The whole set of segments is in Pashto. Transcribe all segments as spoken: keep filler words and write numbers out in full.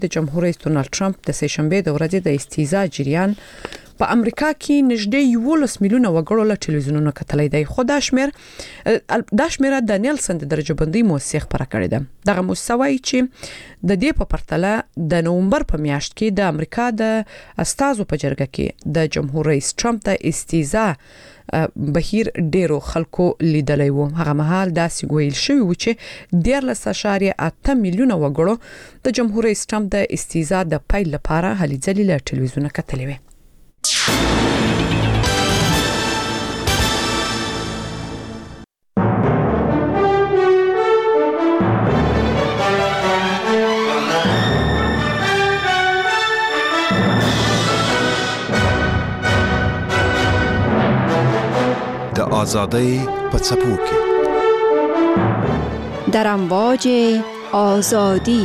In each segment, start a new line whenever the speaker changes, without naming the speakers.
د جمهور رئیس ډونالد ټرمپ د سه شنبه د ورځې د استیزا جریان په امریکا کې نږدې یولس میلیونه وګړو له ټلویزیونونو کتلای دی. خو دا شمیر دا شمیر د نیلسن د درجه بندي موثق پر کړی ده. دغه موسوي چې د دې په پرتله د نومبر په میاشت کې د امریکا د استازو په جرګه کې د جمهور رئیس ټرمپ د استیزا بهیر ډیرو خلکو لیدلی وو. هغه مهال دا سیګویل شوی و چې دیارلس اعشاریه اته میلیونه وګړو د جمهور رئیس ټرمپ د استیزا د پیل لپاره هلي ځلي له ټلویزیون کتلې وي.
د آزادۍ په څپو کې
در امواج آزادی.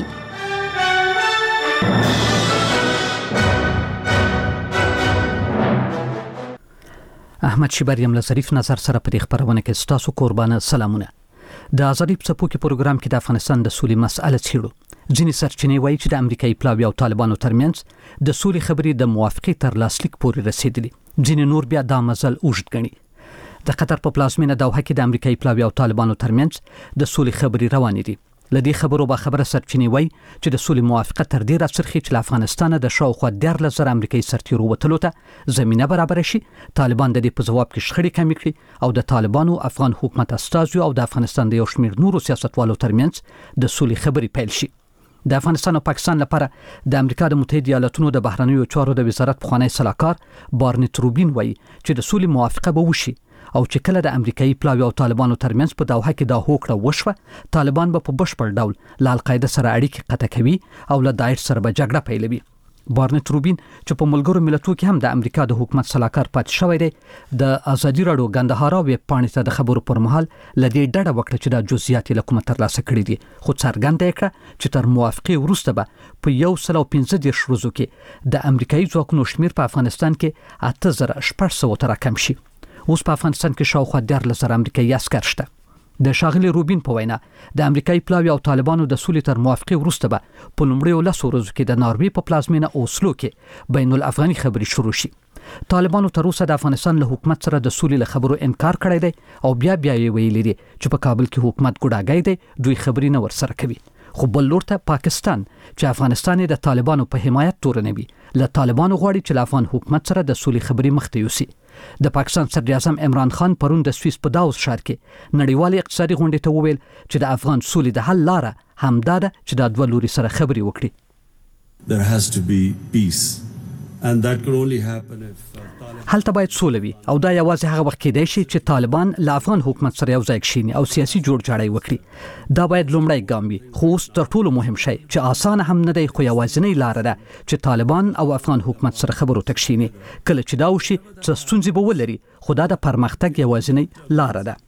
احمد شیبریم له ظریف نظر سره په خبرونه کې ستاسو قربانه سلامونه. د آزادۍ په څپو کې پروګرام کې د افغانستان د سولې مسأله څیړو. ځینې سرچینې وایي چې د امریکایي پلاوي او طالبانو ترمنځ د سولې خبرې د موافقې تر لاسلیک پورې رسیدلي. ځینې نور بیا دا مزل اوږد ګڼي. د قطر په پلازمینه دوحه کې د امریکایي پلاوي او طالبانو ترمنځ د سولې خبرې روانې دي. لدې خبرو به خبره سرچینې وایي چې د سولې موافقه تر دې راڅرخي چې له افغانستانه د شاوخوا دیارلس زره امریکایي سرتیرو وتلو ته زمینه برابر شي. طالبان د دې په ځواب کې شخړې کمې کړي او د طالبانو افغان حکومت استازو او د افغانستان د یو شمېر نورو سیاستوالو ترمنځ د سولې خبرې پیل شي. د افغانستان او پاکستان لپاره د امریکا د متحده ایالاتونو د بهرنیو چارو د وزارت پخوانی سلاکار بارنټ روبین وایي چې د سولې موافقه به وشي او چې کله د امریکایي پلاوي او طالبانو ترمنځ په دوحه کې دا هوکړه وشوه، طالبان به په بشپړ ډول له القاعده سره اړیکې قطع کوي او له داعش سره به جګړه پیلوي. بارنټ روبین چې په ملګرو ملتونو کې هم د امریکا د حکومت سلاکار پاتې شوی دی، د ازادي راډیو ګندهارا ویب پاڼې ته د خبرو پر مهال لدې ډډه وکړه چې د جزئیات له کومه ترلاسه کړي دي، خو څرګنده کړه چې تر موافقې وروسته به په یو سل او پنځه دېرش ورځو کې د امریکایي ځواکونو شمیر په افغانستان کې اته زره شپږ سوه ته راکم شي. اوس په افغانستان کې شاوخوا دیارلس زره امریکایي عسکر شته. د شاغلي روبین په وینا د امریکایي پلاوي او طالبانو د سولې تر موافقې وروسته به په لومړیو لسو ورځو کې د ناروې په پلازمینه اوسلو کې بین الافغاني خبرې شروع شي. طالبانو تر اوسه د افغانستان له حکومت سره د سولې له خبرو انکار کړی دی او بیا بیا یې ویلي دي چې په کابل کې حکومت ګوډاګی دی، دوی خبرې نه ورسره کوي. خو بل لور ته پاکستان چې افغانستان د طالبانو په حمایت تورنوي، له طالبانو غواړي چې له افغان حکومت سره د سولې خبرې مخ ته یوسي. د پاکستان صدر اعظم عمران خان پرون د سویس په داوس ښار کې نړیوال اقتصادي غونډې ته وویل چې د افغان سولې د حل لاره همدا ده چې د دوه لوري سره خبرې وکړي.
There has to be peace and that can only happen if
هلته باید سوله وي او دا یوازې هغه وخت کېدای شي چې طالبان له افغان حکومت سره یو ځای کښیني او سیاسي جوړجاړی وکړي. دا باید لومړی ګام وي، خو اوس تر ټولو مهم شی چې اسانه هم نه دی خو یوازینۍ لاره ده چې طالبان او افغان حکومت سره خبرو ته کښیني. کله چې دا وشي څه ستونزې به ولري، خو دا د پرمختګ یوازینۍ لاره ده.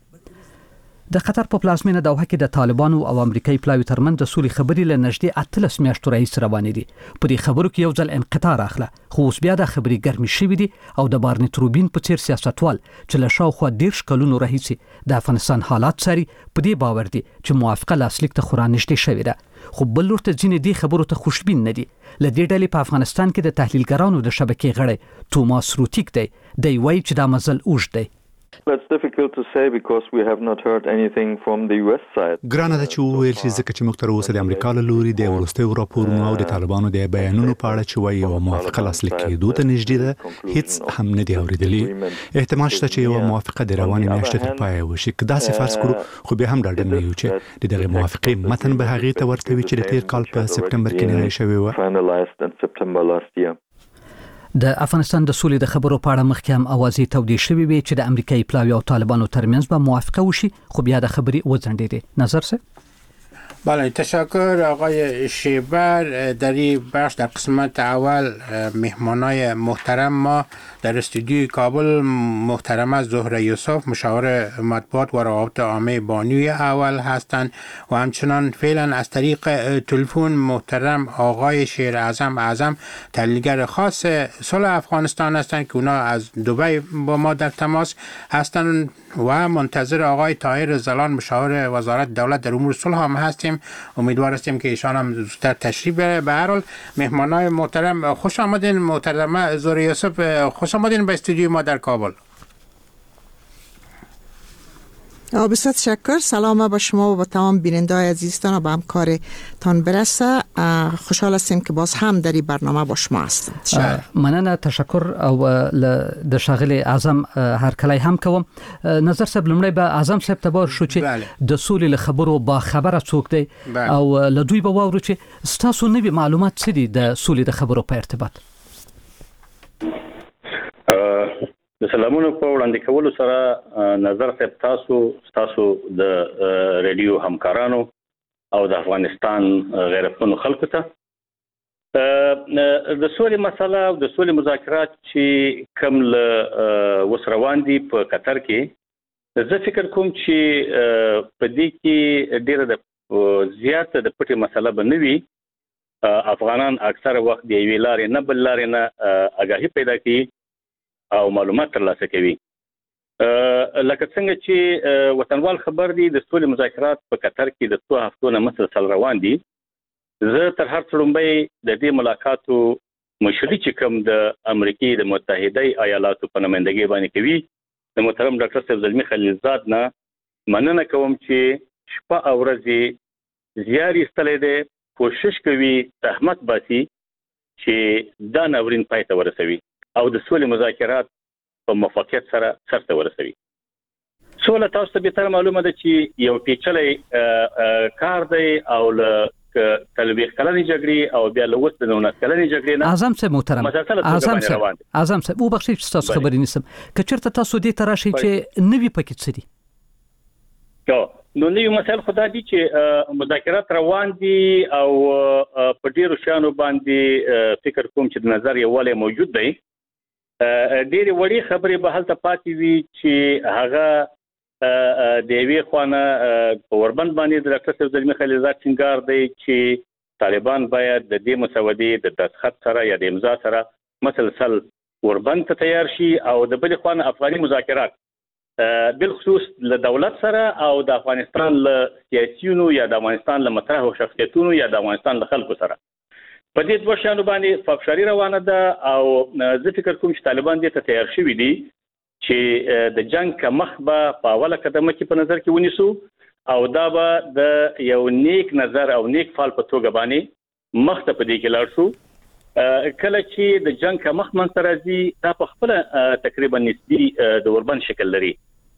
د قطر په پلازمینه دوحه کې د طالبانو او امریکایي پلاوي ترمنځ د سولې خبرې له نږدې اتلس میاشتو راهیسې روانې دي. په دې خبرو کې یو ځل انقطاع راغله، خو اوس بیا دا خبرې ګرمې شوې دي او د بارنټ روبین په څیر سیاستوال چې له شاوخوا دېرش کلونو راهیسې د افغانستان حالات څاري په دې باور دي چې موافقه لاسلیک ته خورا نږدې شوې ده. خو بل لور ته ځینې دې خبرو ته خوشبین نه دي. له دې ډلې په افغانستان کې د تحلیلګرانو د شبکې غړی توماس روتیک دی. دی وایي چې دا مزل اوږد دی.
That's difficult to say because we have not heard anything from the U S side.
ګرانه ده چې وویل شي ځکه چې موږ تر اوسه د امریکا له لوري د وروستیو راپورونو او د طالبانو د بیانونو په اړه چې وایي یوه موافقه لاسلیک کېدو ته نږدې ده هیڅ هم نه دي اورېدلي. احتمال شته چې یوه موافقه د روانې میاشتې تر پایه وشي. که داسې فرض کړو، خو بیا هم ډاډه نه یو چې د دغې موافقې متن به هغې ته ورته وي چې د تېر کال په سپټمبر کې نیولې شوې وه.
د افغانستان د سولې د خبرو په اړه مخکې هم اوازې تودې شوې وې چې د امریکایي پلاوي او طالبانو ترمنځ به موافقه وشي، خو بیا د خبرې وځنډېدې. نظر سه؟
بله، تشکر آقای شیبر. در این بخش در قسمت اول مهمانای محترم ما در استودیوی کابل محترمه زهره یوسف مشاور مطبوعات و روابط عامه بانوی اول هستند و همچنان فعلا از طریق تلفن محترم آقای شیر اعظم اعظم تحلیلگر خاص صلح افغانستان هستند که اونا از دبی با ما در تماس هستند و منتظر آقای طاهر زلان مشاور وزارت دولت در امور صلح هم هستیم هستیم. امیدوار هستیم که ایشان هم زودتر تشریف بیاره. به هر حال مهمانای محترم خوش آمدین. محترمه زهره یوسف خوش آمدین به استودیو ما در کابل.
بسیار تشکر. سلام با شما و با تمام بیننده‌های عزیزتان و به همکارتان برسه. خوشحال هستیم که باز هم در این برنامه با شما هستیم.
مننه، تشکر. او د شاغلی اعظم هر کله هم کوم. نظر صاحب لمړی به اعظم صاحب تبار شو چې د سولې خبرو با خبره څوک دی او لدوی به واورو چې ستاسو نوی معلومات څه دي د سولې د خبرو په ارتباط.
د سلامونو په وړاندې کولو سره نظر صاحب تاسو تاسو د رادیو همکارانو او د افغانستان غیرتمنو خلکو ته د سولې مسله او د سولې مذاکرات چې کوم له وسروان دي په قطر کې، زه فکر کوم چې په دې کې ډیره د زیاته د پټي مسله به نه وي. افغانان اکثر وخت د یوې لارې نه بل لارې نه آگاهي پیدا کوي او معلومات ترلاسه کوي. لکه څنګه چې وطنوال خبر دي د سولې مذاکرات په قطر کې د څو هفتو نه مسلسل روان دي. زه تر هر څه لومړی د دې ملاقاتو مشري چې کوم د امریکای د متحده ایالاتو په نمائندګۍ باندې کوي د محترم ډاکټر صاحب زلمی خلیلزاد نه مننه کوم چې شپه او ورځ زیار ایستلی دی، کوشش کوي زحمت باسي چې دا ناورین پای ته ورسوي او د سولې مذاکرات په موافقت سره سرته ورسوي. سوله تاسو ته به معلومه ده چې یو پیچلې کار دی او له تلويخ کلنې جګړې او بیا له وسته نه کلنې جګړې نه.
اعظم صاحب محترم، اعظم صاحب اعظم صاحب او بخښئ چې تاسو خبرې نیسم که چېرته تاسو دې ته راشئ چې نوي پکې څه دي.
نو نوي مسایل خدا دي چې مذاکرات روان دي او په ډیرو شانو باندې فکر کوم چې د نظر یووالی موجود دی. ډېرې وړې خبرې به هلته پاتې وي چې هغه د یوې خوانه په وربند باندې د ډاکټر صاحب زلمی خلیلزاد ټینګار دی چې طالبان باید د دې مسودې د دستخط سره یا د امضا سره مسلسل وربند ته تیار شي او د بلې خوانه افغاني مذاکرات بالخصوص له دولت سره او د افغانستان له سیاسيونو یا د افغانستان له مطرحو شخصیتونو یا د افغانستان له خلکو سره په دې دوه شانو باندې فافشاري روانه ده او زه فکر کوم چې طالبان دې ته تیار شوي دي چې د جنگ کمخ به په اوله قدمه کې په نظر کې ونیسو او دا به د یو نیک نظر او نیک فعال په توګه باندې مخ ته په دې کې لاړ شو. کله چې د جنگ کمخ منځ ته راځي دا په خپله تقریبا نسبي د وربند شکل لري.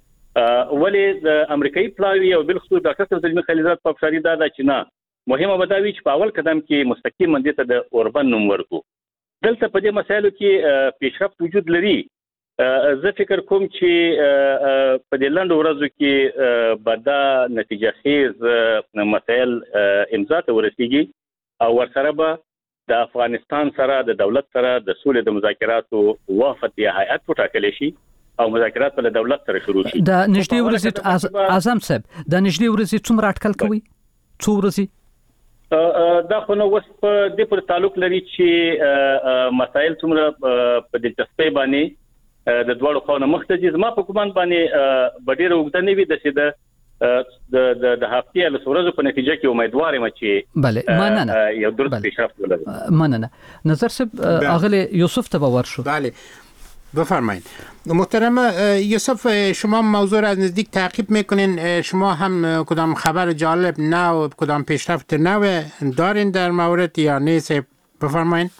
ولې د امریکایي پلاوي او بالخصوص ډاکټر صاحب زلمی خلیلزاد فافشاري دا ده چې نه مهمه بداوی چې په اول قدم کې مستقیم مندې ته د اوربن نوم ورکو. دلته په دې مسایلو کې پیشرفت وجود لري. زه فکر کوم چې په دې لنډو ورځو کې به دا نتیجه خیز مسایل امضا ته ورسیږي او ورسره به د افغانستان سره د دولت سره د سولې د مذاکراتو وفد یا هیئت وټاکلی شي او مذاکرات په دولت سره شروع شي.
د نږدې ورځې اعظم صاحب د نږدې ورځې څومره اټکل کوي؟ څو ورځې؟
دا خو نو وس په دې پر تعلق لري چې مسائل څومره په دلچسپۍ باندې د دوړو خو نه مختلف زما په کومن باندې بډیره وګړه نه وي د چې د د د هفتې له ورځې په نتیجه کې امیدوار یم چې
بله مننه
یو درست پیشرفت ولري.
مننه. نظر صاحب اغلی یوسف ته باور شو.
بله بفرمایید. محترم یوسف شما موضوع را از نزدیک تعقیب میکنین، شما هم کدام خبر جالب نو کدام پیشرفت نو دارین در مورد یا نیست؟ بفرمایید.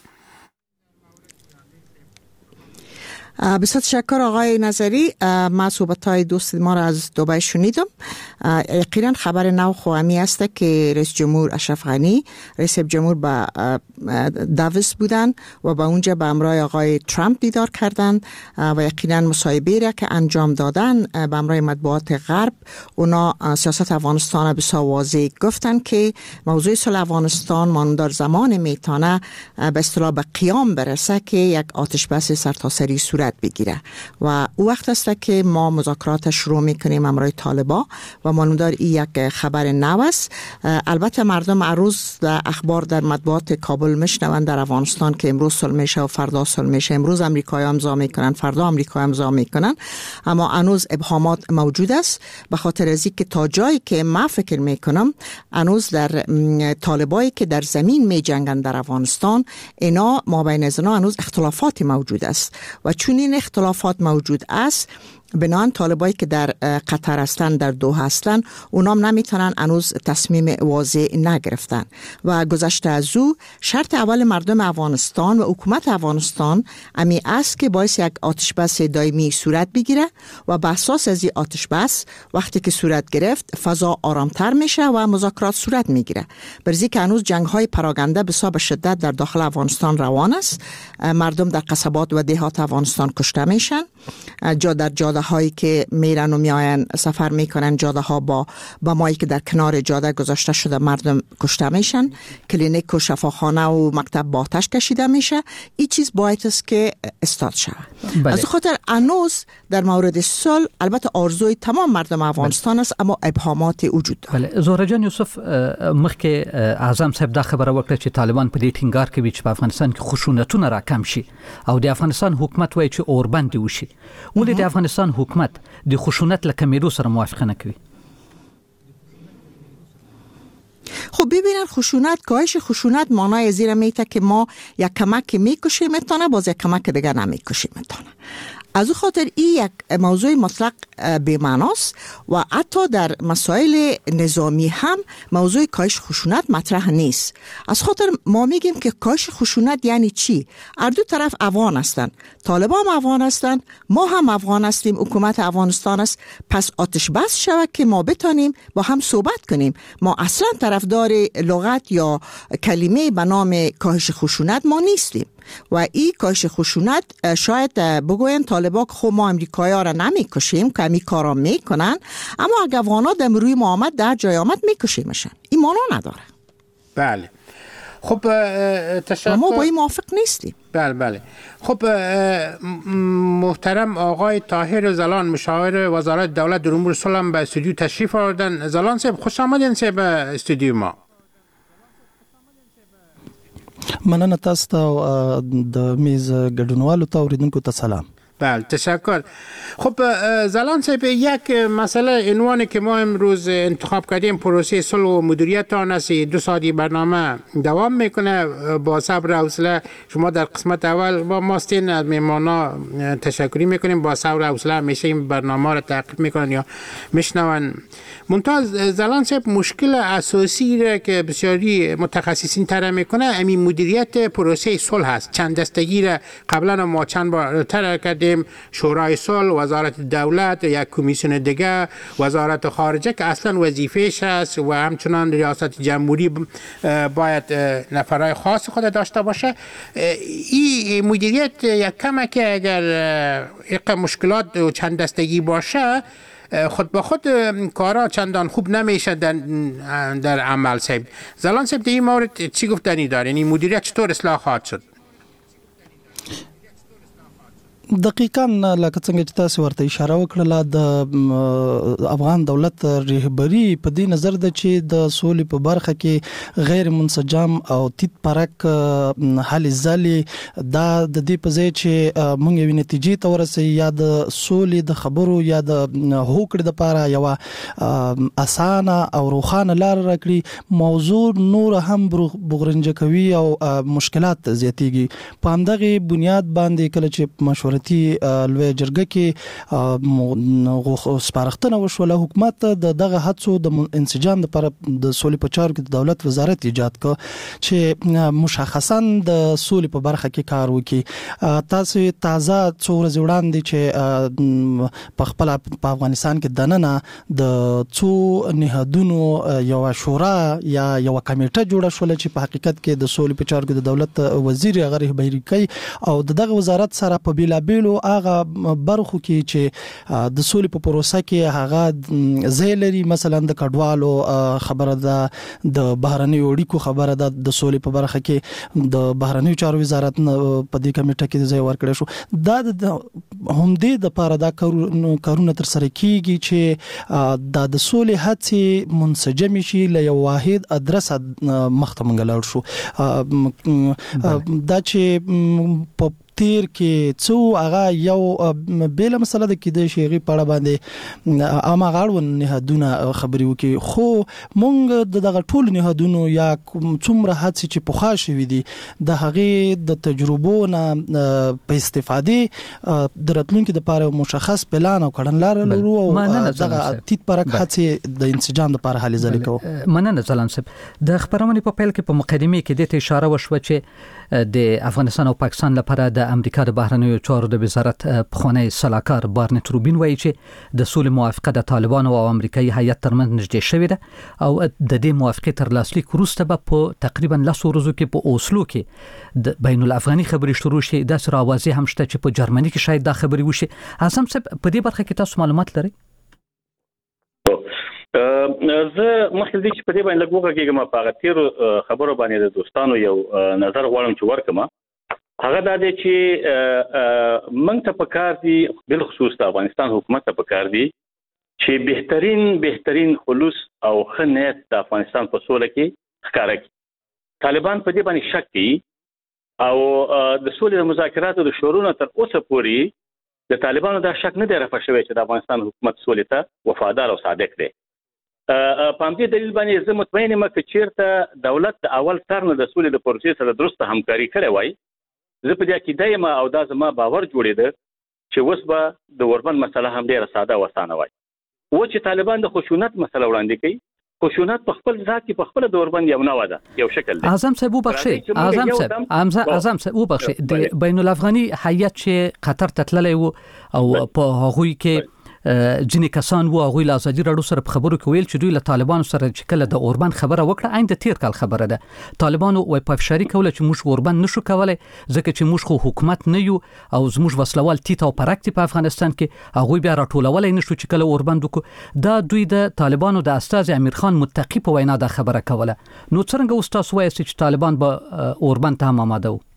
بسیار تشکر آقای نظری. من صحبت‌های دوست ما را از دبی شنیدم. یقینا خبر نو خواهمی است که رئیس جمهور اشرف غنی رئیس جمهور به داووس بودن و با اونجا به همراه آقای ترامپ دیدار کردن و یقینا مصاحبه‌ای را که انجام دادن به همراه مطبوعات غرب اونا سیاست افغانستان به واضح گفتن که موضوع صلح افغانستان ماندار زمان میتونه به اصطلاح به قیام برسه که یک آتش بس سرتاسری صورت صورت بگیره و وقت است که ما مذاکرات شروع میکنیم امروی طالبا و معلومدار این یک خبر نو است. البته مردم عروض در اخبار در مطبوعات کابل میشنوند در افغانستان که امروز صلح میشه و فردا صلح میشه، امروز امریکایی امضا میکنن فردا امریکایی امضا میکنن، اما هنوز ابهامات موجود است به خاطر از اینکه تا جایی که ما فکر میکنم هنوز در طالبایی که در زمین میجنگن در افغانستان اینا ما بین از اینا هنوز اختلافات موجود است و چون این اختلافات موجود است بنان طالبایی که در قطر هستند در دوحه هستند اونام نمیتونن هنوز تصمیم واضح نگرفتن و گذشته از او شرط اول مردم افغانستان و حکومت افغانستان امی است که باعث یک آتش بس دائمی صورت بگیره و به اساس از این آتش بس وقتی که صورت گرفت فضا آرامتر میشه و مذاکرات صورت میگیره. برزی که هنوز جنگ های پراگنده بسیار به شدت در داخل افغانستان روان است، مردم در قصبات و دهات افغانستان کشته میشن، جا در جاده هایی که میرن و میاین سفر میکنن جاده ها با با مایی که در کنار جاده گذاشته شده مردم کشته میشن، کلینیک و شفاخانه و مکتب با آتش کشیده میشه. این چیز باید است که استاد شود. بله. از خاطر انوز در مورد صلح البته آرزوی تمام مردم افغانستان بله. است اما ابهامات وجود داره.
بله زهره جان یوسف مخکې اعظم صاحب دا خبره وکړه چې طالبان په دې ټینګار کوي چې په افغانستان کې خشونتونه راکم شي او د افغانستان حکومت وایي چې اوربند وشي، ولې د افغانستان حکومت د خشونت له کمیدو سره موافقه نه کوي؟
خب ببینن خشونت کاهش خشونت معنای زیر میته که ما یک کمک میکشیم میتونه باز یک کمک دیگه نمیکشیم میتونه. از او خاطر این یک موضوع مطلق بی‌معناست و حتی در مسائل نظامی هم موضوع کاهش خشونت مطرح نیست. از خاطر ما میگیم که کاهش خشونت یعنی چی؟ هر دو طرف افغان هستند، طالبان هم افغان هستند، ما هم افغان هستیم، حکومت افغانستان است، پس آتش بس شود که ما بتانیم با هم صحبت کنیم. ما اصلا طرفدار لغت یا کلمه به نام کاهش خشونت ما نیستیم و این کاهش خشونت شاید بگوین طالبان که خب ما امریکایی ها را نمی کشیم که همی کارا می کنن، اما اگر افغانا در روی ما آمد در جای آمد می کشیمشن. این مانا نداره.
بله خب تشکر.
ما با این موافق نیستیم.
بله بله خب محترم آقای طاهر زلان مشاور وزارت دولت در امور صلح به استودیو تشریف آوردن. زلان صاحب خوش آمدین صاحب استودیو ما.
مننه تاسو ته د میز ګډونوالو ته اوریدونکو ته سلام.
بله تشکر. خب زلان صاحب یک مسئله عنوانی که ما امروز انتخاب کردیم پروسه صلح و مدیریت آن است. دو ساعتی برنامه دوام میکنه. با صبر و حوصله شما در قسمت اول با ماستین از میمانا تشکری میکنیم، با صبر و حوصله همیشه این برنامه را تعقیب میکنن یا میشنون. منتها زلان صاحب مشکل اساسی را که بسیاری متخصصین طرح میکنه همین مدیریت پروسه صلح است. چند دستگی را قبلا ما چند بار طرح کردیم، شورای صلح، وزارت دولت، یک کمیسیون دیگه، وزارت خارجه که اصلا وظیفه‌اش است و همچنان ریاست جمهوری باید نفرای خاص خود داشته باشه. این مدیریت یک کمه که اگر یک مشکلات و چند دستگی باشه خود به خود کارا چندان خوب نمیشه در, در عمل. صاحب زلان صاحب در این مورد چی گفتنی داره؟ یعنی مدیریت چطور اصلاح خواهد شد؟
دقیقاً لکه څنګه چې تاسو ورته اشاره وکړه د افغان دولت رهبری په دې نظر ده چې د سولې په برخه کې غیر منسجم او تیت پرک حل ځلې دا د دې په ځای چې موږ یو نتیجې ته ورسې یا د سولې د خبرو یا د هوکړې لپاره یو اسانه او روخانه لار راکړي موضوع نور هم بغرنج کوي او مشکلات زیاتېږي. په همدغه بنیاد باندې کله چې مشوره لوی جرګه کې سپارښتنه وشوله حکومت د دغه هڅو د انسجام لپاره د سولې په چارو کې د دولت وزارت ایجاد کړ چې مشخصا د سولې په برخه کې کار وکړي. تاسو تازه څو ورځې وړاندې چې په خپل په افغانستان کې دننه د څو نهادونو یو شورا یا یو کمیټه جوړه شوله چې په حقیقت کې د سولې په چارو کې د دولت وزیر هغه رهبری کوي او دغه وزارت سره په بیلابل بیلابېلو هغه برخو کې چې د سولې په پروسه کې هغه ځای لري، مثلا د کډوالو خبره ده، د بهرنیو اړیکو خبره ده، د سولې په برخه کې د بهرنیو چارو وزارت په دې کمیټه کې ځای ورکړی شو. دا د همدې د پاره دا کارونه تر سره کیږي چې د سولې هڅې منسجم شي، له یو واحد ادرس مخته منګلړ شو. دا چې په تیر کې څو هغه یو بیل مسله د کېدې شي په اړه باندې عامه غاړو نهادونه خبري وکي، خو مونږ د دغه ټول نهادونو یا څومره هڅې چې پوښا شوې دي د هغې د تجربو نه په استفاده د راتلونکو لپاره مشخص پلان او کړنلار لرو او دغه تیت پرک هڅې د انسجام لپاره هلې ځلې کوو.
مننه ځلان صاحب. د خبرونې په پیل کې په مقدمه کې د اشاره وشوه چې د افغانستان او پاکستان لپاره د امریکا د بهرنیو چارو د وزارت پخوانی سلاکار بارنټ روبین وایي چې د سولې موافقه د طالبانو او امریکایي هیئت ترمنځ نږدې شوې ده او د دې موافقې تر لاسلیک وروسته به په تقریبا لسو ورځو کې په اوسلو کې د بین الافغاني خبرې شروع شي. دا سره اوازې هم شته چې په جرمني کې شاید دا خبرې وشي. اعظم صاحب په دې برخه کې تاسو معلومات لرئ؟
زه مخکې دې چې په دې باندې لږ وغږېږم، په هغه تېرو خبرو باندې د دوستانو یو نظر غواړم چې ورکړم. هغه دا دی چې موږ ته پکار دي، بل خصوص د افغانستان حکومت ته پکار دي چې بهترین بهترین خلوص او ښه نیت د افغانستان په سوله کې ښکاره کړي. طالبان په دې باندې شک کوي او د سولې د مذاکراتو د شروع تر اوسه پورې د طالبانو دا شک نه دی رفع شوی چې د افغانستان حکومت سولې ته وفادار او صادق دی. په همدې دلیل باندې زه مطمئن یم چې چیرته دولت د اول سر نه د سولې د پروسې سره درسته همکاري کړې وای، زه په دې عقیده یم او دا زما باور جوړېده چې اوس به د اوربند مسله هم ډېره ساده او اسانه وای. و چې طالبان د خشونت مسله وړاندې کوي، خشونت په خپل ذات کې په خپل د اوربند یو نوع ده، یو شکل دی.
اعظم صاحب وبخشي، اعظم صاحب اعظم صاحب وبخشي، د بین الافغاني هیئت چې قطر ته تللی و او په هغوی کې ځینې کسان وو هغوی له ازادي راډیو سره په خبرو کې ویل چې دوی له طالبانو سره چې کله د اوربند خبره وکړه عین د تیر کال خبره ده. طالبانو وای په افشاری کوله چې موږ اوربند نشو کولای ځکه چې موږ خو حکومت نه یو او زموږ وسلوال تیت او پرکتی په افغانستان کې هغوی بیا راټولولای نشو چې کله اوربند وکړو. دا دوی د طالبانو د استاذ امیر خان متقی په وینا دا خبره کوله. نو څنګه اوس تاسو وایئ چې طالبان به اوربند ته هم آماده وو؟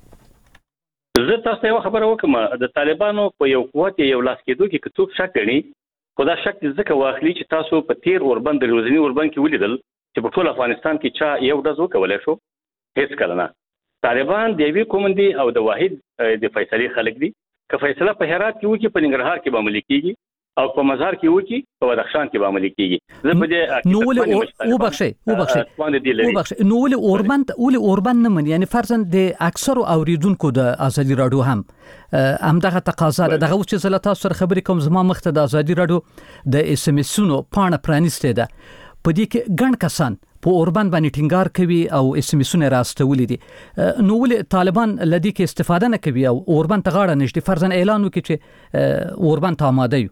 زه تاسو یو خبره وکم، د طالبانو په یو قوت یو لاس کېدو کې څوک شک کوي، خو دا شک ځکه واخلي چې تاسو په تیر اوربند د روزنی اوربند کې ولیدل چې په ټول افغانستان کې چا یو ډز وکولای شو؟ هیڅ کله نه. طالبان د یوې قوم دي او د واحد د فیصلې خلک دي. که فیصله په هرات کې وکړي، په ننګرهار کې به عملي کېږي او په مزار کې وکړي، په بدخشان کې به عملي کېږي. زه په دې
نو ولې وبخشي وبخشي وبخشي نو ولې اوربند ولې اوربند نه من، یعنی فرضاً د اکثر اوریدونکو د ازادي راډیو هم همدغه تقاضا ده. دغه چې زه تاسو سره خبرې کوم، زما مخته د ازادي راډیو د اس ام اسونو پاڼه پرانیسته ده، په دې کې ګڼ کسان په اوربند باندې ټینګار کوي او اس ام اسونه راستولې دي. نو ولې طالبان لدی کې استفاده نه کوي او اوربند ته غاړه نشي، فرضاً اعلان وکړي چې اوربند ته آماده یو؟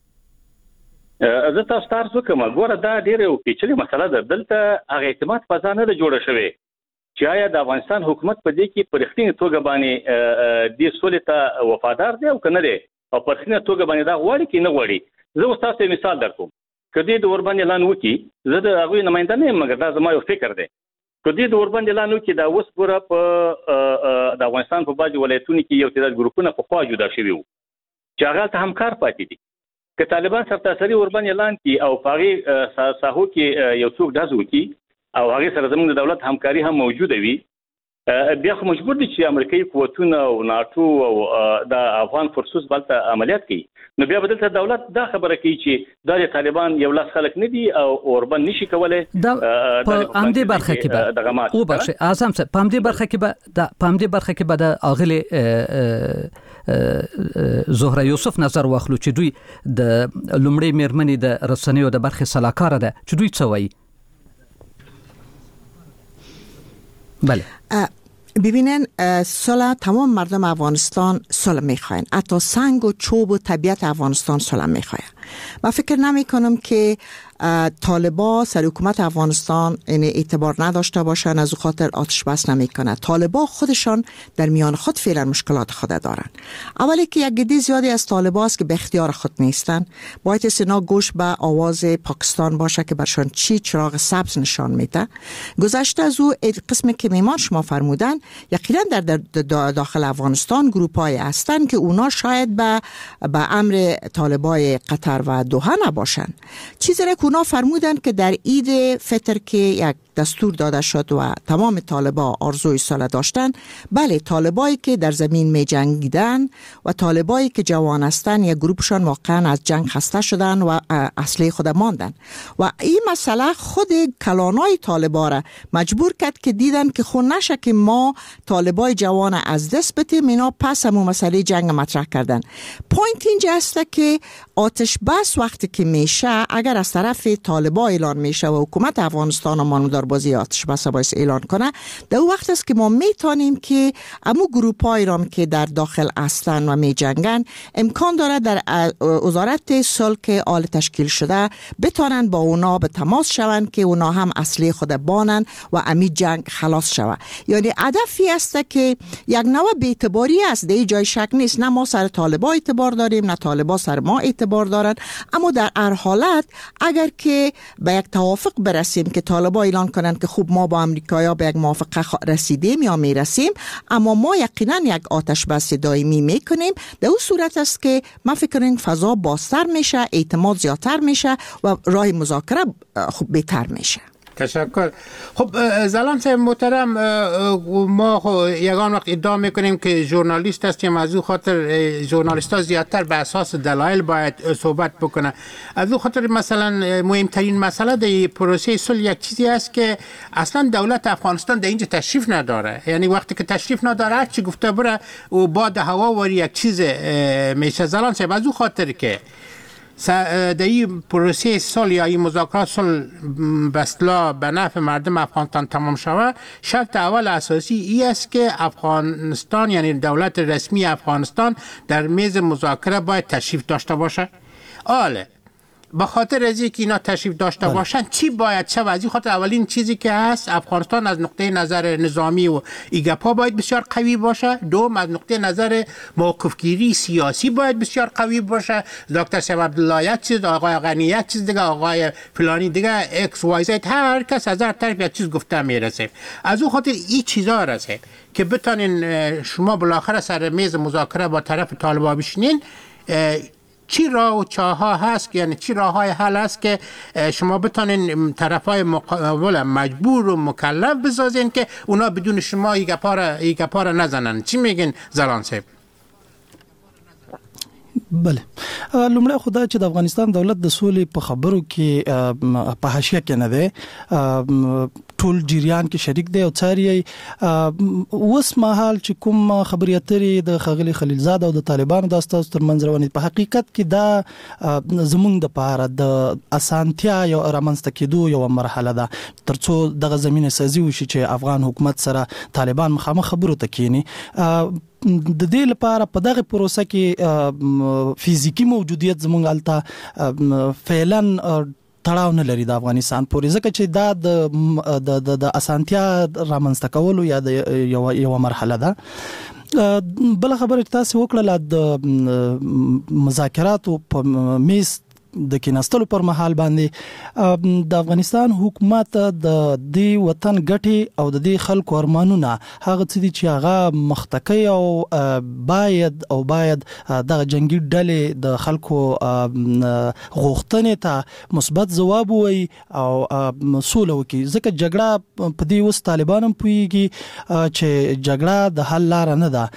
زه تاسو ته عرض وکړم، ګوره دا ډېره یو پیچلې مسله ده. دلته هغه اعتماد فضا نه ده جوړه شوې چې آیا د افغانستان حکومت په دې کې په رښتینې توګه باندې دې سولې ته وفادار دی او که نه دی، او په رښتینې توګه باندې دا غواړي که نه غواړي. زه اوس تاسو ته مثال در کوم. که دې د اوربند اعلان وکړي، زه د هغوی نماینده نه یم، مګر دا زما یو فکر دی. که دې د اوربند اعلان وکړي، دا اوس ګوره په د افغانستان په بعضې ولایتونو کې یو تعداد ګروپونه پخوا جدا شوي وو چې هغه هلته همکار پاتې دي. که طالبان سرتاسري اوربند اعلان کړي او په هغې ساحو کې یو څوک ډز وکړي او هغې سره زموږ د دولت همکاري هم موجوده وي، بیا خو مجبور دي چې امریکایي قوتونه او ناټو او د افغان فورسز بلته عملیات کوي. نو بیا به دلته دولت دا خبره کوي چې دا د طالبان یو لاس خلک نه دي او اوربند نشي کولی.
په همدې برخه کې به وبخښئ اعظم صاحب، په همدې برخه کې به په همدې برخه کې به د اغلې زهره یوسف نظر واخلو چې دوی د لومړی میرمنې د رسنیو د برخې سلاکار ده، چې دوی څه وایي.
بله ببینن، صلح، تمام مردم افغانستان صلح میخواین، حتی سنگ و چوب و طبیعت افغانستان صلح میخواه. من فکر نمی کنم که طالبان سر حکومت افغانستان این اعتبار نداشته باشن، از خاطر آتش بس نمی کنه. طالبان خودشان در میان خود فعلا مشکلات خود دارن. اولی که یک گدی زیادی از طالبان است که به اختیار خود نیستن، باید سنا گوش به آواز پاکستان باشه که برشان چی چراغ سبز نشان میده. گذشته از او قسم که میمان شما فرمودن، یقینا در, در داخل افغانستان گروپای هستن که اونا شاید به به امر طالبای قطر و دوحه نباشن. چیزی را که اونا فرمودن که در عید فطر که یک دستور داده شد و تمام طالبا آرزوی سال داشتن، بله طالبایی که در زمین می جنگیدن و طالبایی که جوان هستن یک گروپشان واقعا از جنگ خسته شدن و اصلی خود ماندن و این مسئله خود کلانای طالبا را مجبور کرد که دیدن که خون نشه که ما طالبای جوان از دست بتیم، اینا پس همون مسئله جنگ مطرح کردن. پوینت اینجا است که آتش بس وقتی که میشه، اگر از طرف طالبا اعلان میشه و حکومت افغانستان و مانودار بازی آتش بس باعث اعلان کنه، در وقت است که ما میتونیم که امو گروپای را که در داخل هستن و می جنگن امکان داره در وزارت صلح که آل تشکیل شده بتونن با اونا به تماس شون که اونا هم اصلی خود بانن و امی جنگ خلاص شود. یعنی هدفی است که یک نوع بی‌اعتباری است، در جای شک نیست. نه ما سر طالبا اعتبار داریم نه طالبا سر ما اعتبار دارن، اما در هر حالت اگر که به یک توافق برسیم که طالبا اعلان کنن که خوب ما با امریکایا به یک موافقه رسیدیم یا میرسیم، اما ما یقینا یک آتش بس دائمی میکنیم، در اون صورت است که من فکر کنم فضا بازتر میشه، اعتماد زیادتر میشه و راه مذاکره خوب بهتر میشه.
تشکر. خب زلان صاحب محترم، ما یگان وقت ادعا میکنیم که ژورنالیست هستیم، از او خاطر ژورنالیست ها زیادتر به اساس دلایل باید صحبت بکنه. از او خاطر مثلا مهمترین مسئله در پروسه صلح یک چیزی است که اصلا دولت افغانستان در اینجا تشریف نداره. یعنی وقتی که تشریف نداره هر چی گفته بره و بعد هوا واری یک چیز میشه. زلان صاحب از او خاطر که در این پروسه صلح یا این مذاکرات صلح به اصطلاح به نفع مردم افغانستان تمام شود، شرط اول اساسی ای است که افغانستان یعنی دولت رسمی افغانستان در میز مذاکره باید تشریف داشته باشه. آله به خاطر از اینکه اینا تشریف داشته بله. باشن چی باید شود؟ از این خاطر اولین چیزی که هست افغانستان از نقطه نظر نظامی و ایگپا باید بسیار قوی باشه. دوم از نقطه نظر موقف گیری سیاسی باید بسیار قوی باشه. دکتر صاحب عبدالله یک چیز، آقای غنی یک چیز دیگه، آقای فلانی دیگه، ایکس وای زد، هر کس از هر طرف یک چیز گفته میرسه. از اون خاطر این چیزا رسه که بتونین شما بالاخره سر میز مذاکره با طرف طالبان بشینین. چی راه و چاه ها هست، یعنی چی راه های حل هست که شما بتونین طرف های مقابل مجبور و مکلف بسازین که اونا بدون شما ایگه پا نزنن؟ چی میگین زلان صاحب؟
بله، لومړی خدای چې د افغانستان دولت د سولې په خبرو کې په حاشیه کې نه دی، ټول جریان کې شریک دی او څاري. اوس مهال چې کوم خبرې اترې د ښاغلي خلیلزاد او د طالبانو د استازو ترمنځ روانې، په حقیقت کې دا زموږ د پاره د اسانتیا یو رامنځته کېدو یو مرحله ده، ترڅو دغه زمینه سازي وشي چې افغان حکومت سره طالبان مخامخ خبرو ته کېني. د دې لپاره په دغه پروسه کې فزیکی موجودیت زموږ الته فعلا تړاو نه لري د افغانستان پورې، ځکه چې دا د د د اسانتیا رامنځته کولو یا د یو یو مرحله ده. بل خبره تاسو وکړه د مذاکراتو په میز د کیناستلو پر مهال باندې د افغانستان حکومت د دې وطن ګټي او د دې خلکو ارمانونه هغه څه دي چې هغه مختکی او باید او باید د جنگي ډلې د خلکو غوښتنې ته مثبت ځواب وایي او سوله وکړي، ځکه جګړه په دې وس طالبان هم پوهیږي چې جګړه د حل لار نه ده.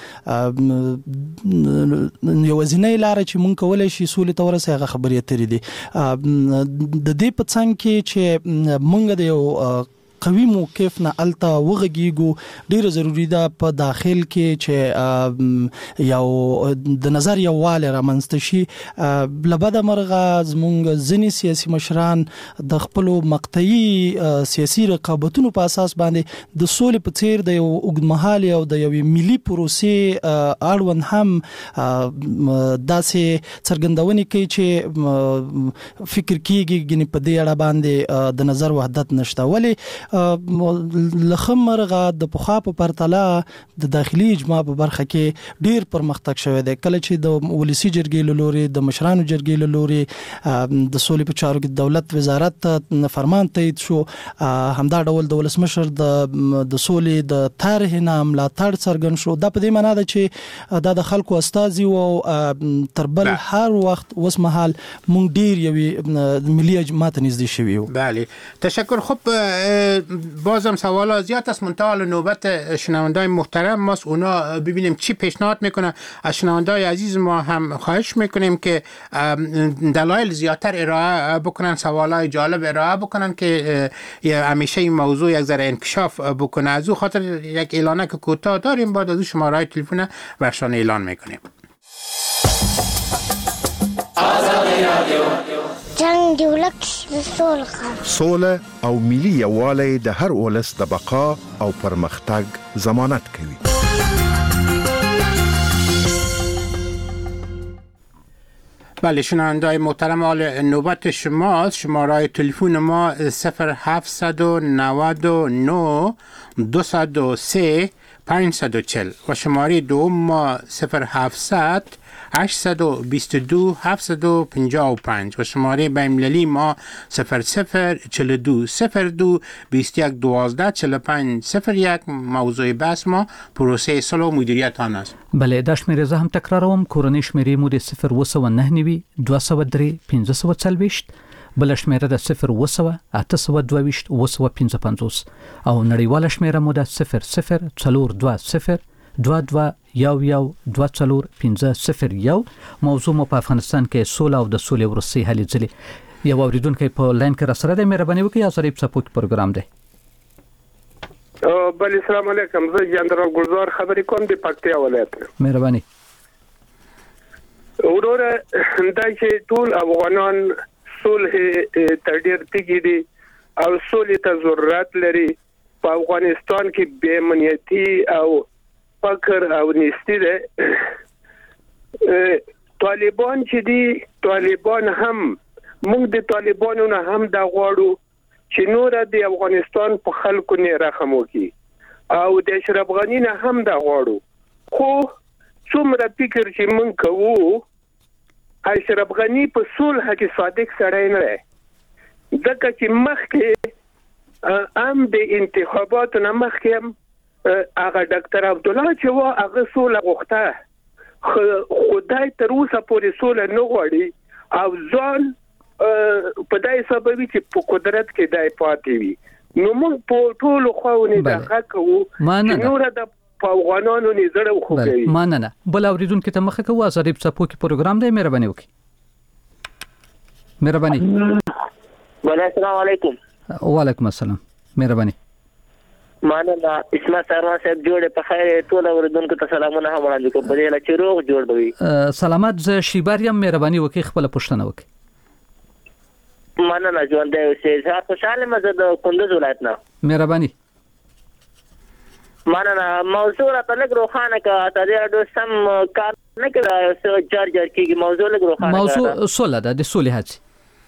یوازینۍ لار چې مونږ کولای شي سولې ته ورسېږو هغه خبرې اترې دي. د دې په څنګ کې چې مونږ د یو قوي موقف نه الته وغږیږو ډیر ضروری ده په داخل کې چې یو د نظر یو واله رامنځته شي. لبد مرغه زمونږ ځینی سیاسي مشران د خپل مقطعي سیاسي رقابتونو په اساس باندې د سولې په څیر د یو اوږدمهالي او د یو ملي پروسې اړوند هم داسې څرګندونې کوي چې فکر کیږي غني په دې اړه باندې د نظر وحدت نشته. ولی لخمرغه د پخوا په پرتله د داخلي اجماع په برخه کې ډیر پرمختګ شوی دی. کله چې د ولسی جرګې له لوري د مشرانو جرګې له لوري د سولې په چارو کې دولت وزارت فرمان تایید شو، همدا ډول د ولسمشر د د سولې د طرح نه ملاتړ څرګند شو. دا په دې معنی ده چې دا د خلکو استازي او تربل هر وخت وس محل مونږ ډیر یوي ملي اجماع ته نږدې شوی یو.
بله تشکر. خب بازم سوالات زیاد است، منتها نوبت شنوندای محترم ماست، اونا ببینیم چی پیشنهاد میکنه. از شنوندای عزیز ما هم خواهش میکنیم که دلایل زیادتر ارائه بکنن، سوالای جالب ارائه بکنن که همیشه این موضوع یک ذره انکشاف بکنه. از او خاطر یک اعلانه که کوتاه داریم، بعد از شماره تلفن برشان اعلان میکنیم.
جنگ دولت سوله
سوله او ملي یووالی د هر ولس د بقا او پرمختګ ضمانت کوي.
بله شنوندای محترم، حال نوبت شماست. شماره تلفن ما صفر هفت نه نه دو صفر سه پنج چهار صفر و شماره دوم ما صفر هفت هشت دو دو هفت پنج پنج و شماره بین‌المللی ما صفر صفر چهل و دو صفر دو بیست و یک دوازده چهل و پنج صفر یک. موضوع بحث ما پروسه صلح و مدیریت آن است.
بله دا شمیره زه هم تکراروم. کورنۍ شمیره مو د صفر و سوه نه نوي دوه سوه درې پنځه سوه څلوېښت، بل شمیره د صفر و سوه اته سوه دوه ویشت اوه سوه پنځه پنځوس او نړیواله شمیره مو د صفر صفر څلور دوه صفر دوه دوه یو یو دوه څلور پنځه صفر یو. موضوع مو په افغانستان کې سوله او د سولې وروستۍ هلې ځلې. یو اوریدونکی په لاین کې را سره دی، مهرباني وکړئ. یا ظریف څپوکي پروګرام دی.
بله السلام علیکم، زه جنرال ګلزار خبرې کوم د پکتیا ولایت.
مهرباني.
وروره دا چې ټول افغانان صلح ته ډېر تږي دي او سولې ته ضرورت لري. په افغانستان کې بې امنیتي او فقر او نیستی ده. طالبان چې دي، طالبان هم موږ د طالبانو نه هم دا غواړو چې نور د افغانستان په خلکو نه رحم وکړي او د اشرف غنی نه هم دا غواړو. خو څومره فکر چې موږ کوو، اشرف غنی په صلح کې صادق سړی نه دی، ځکه چې مخکې ام د انتخاباتو نه مخکې هغه ډاکټر عبد الله چې و هغه صلح غوښته، خدای تر اوسه پورې صلح نه غواړي او ځان په دای سبب چې په قدرت کې دای پاتې وي. نو موږ په ټولو خواونه د حق وو چې نور د افغانانو نه زړه وخوږي.
مننه. بل اوریدونکو ته مخه کوو. ظریف څپوکي پروګرام دی، مهرباني وکړئ. مهرباني.
السلام علیکم.
وعلیکم السلام. مهرباني.
مننه. اسمت سرور صاحب جوړ په خیر. ټول اوریدونکو ته سلامونه هم وړاندې کوم. په دې لچې روغ جوړ دوی.
سلامات. ز شیباریم مهرباني وکړئ خپل پوښتنه وکړئ.
مننه ژوند دی اوسې. زه خوشاله مزه د کندوز ولایت نه.
مهرباني.
مننه. موضوع را په لږ روښانه کړه. تاسو ډېر سم کار نه کړی، څه جار جار کېږي. موضوع لږ روښانه کړه.
موضوع سوله ده، د سولې هڅې.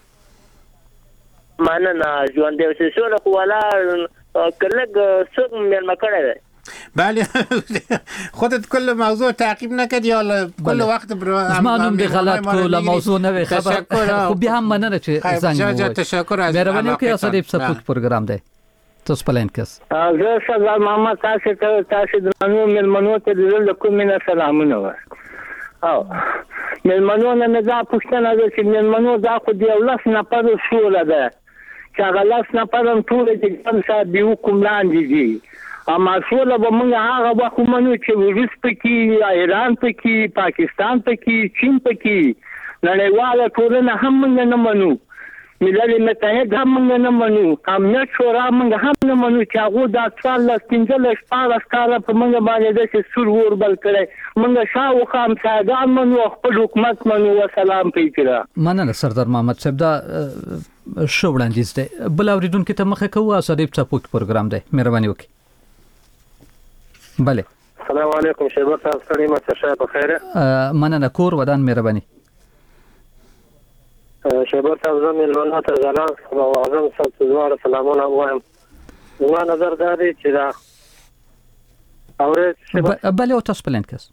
مننه ژوند دی اوسې. سوله خو ولاړ کلک څوک میلمه کړی دی.
بله خودت کل موضوع تعقیب نکردی یا کل وقت برو
زمانم دی غلط کل موضوع نوی خبر خب بیا هم مننه چه زنگ
موید تشکر از
مهربانی که اصلا سپوک پروگرام ده توس پلین کس
زه سلام محمد تاسو ته تاسو درنو ملمنو ته د کومینه سلامونه او ملمنو نه دا پښتنه ده چې ملمنو دا خو دی ولس نه پاره شوله ده چې هغه لاس نه پاره ټول چې کوم څه دی حکم لاندې دي اما شوله به موږ هغه وخت منو چې روس پکې ایران پکې پاکستان پکې چین پکې نړیواله ټولنه هم موږ نه منو ملل متحد هم موږ نه منو، امنیت شورا موږ هم نه منو چې هغه د اطفال له پنځه شپږ کاله په موږ باندې د سور ور بل کړي. موږ شاو خام ساده منو، خپل حکومت منو. والسلام پیکرا.
مننه سردار محمد صاحب، دا شو وړاندیز دی. بل اوریدونکو ته مخه کوو اسریب څپوک پروګرام دی، مهرباني وکړئ. بله
السلام علیکم شیبر صاحب، ستړي مشه شای په خیره.
مننه کور ودان مهرباني.
شیبر صاحب زمين لونه ته ځلان او اعظم صاحب زوار سلامونه وایم. زما نظر دا دی چې دا اورې
بله او تاسو پلان کس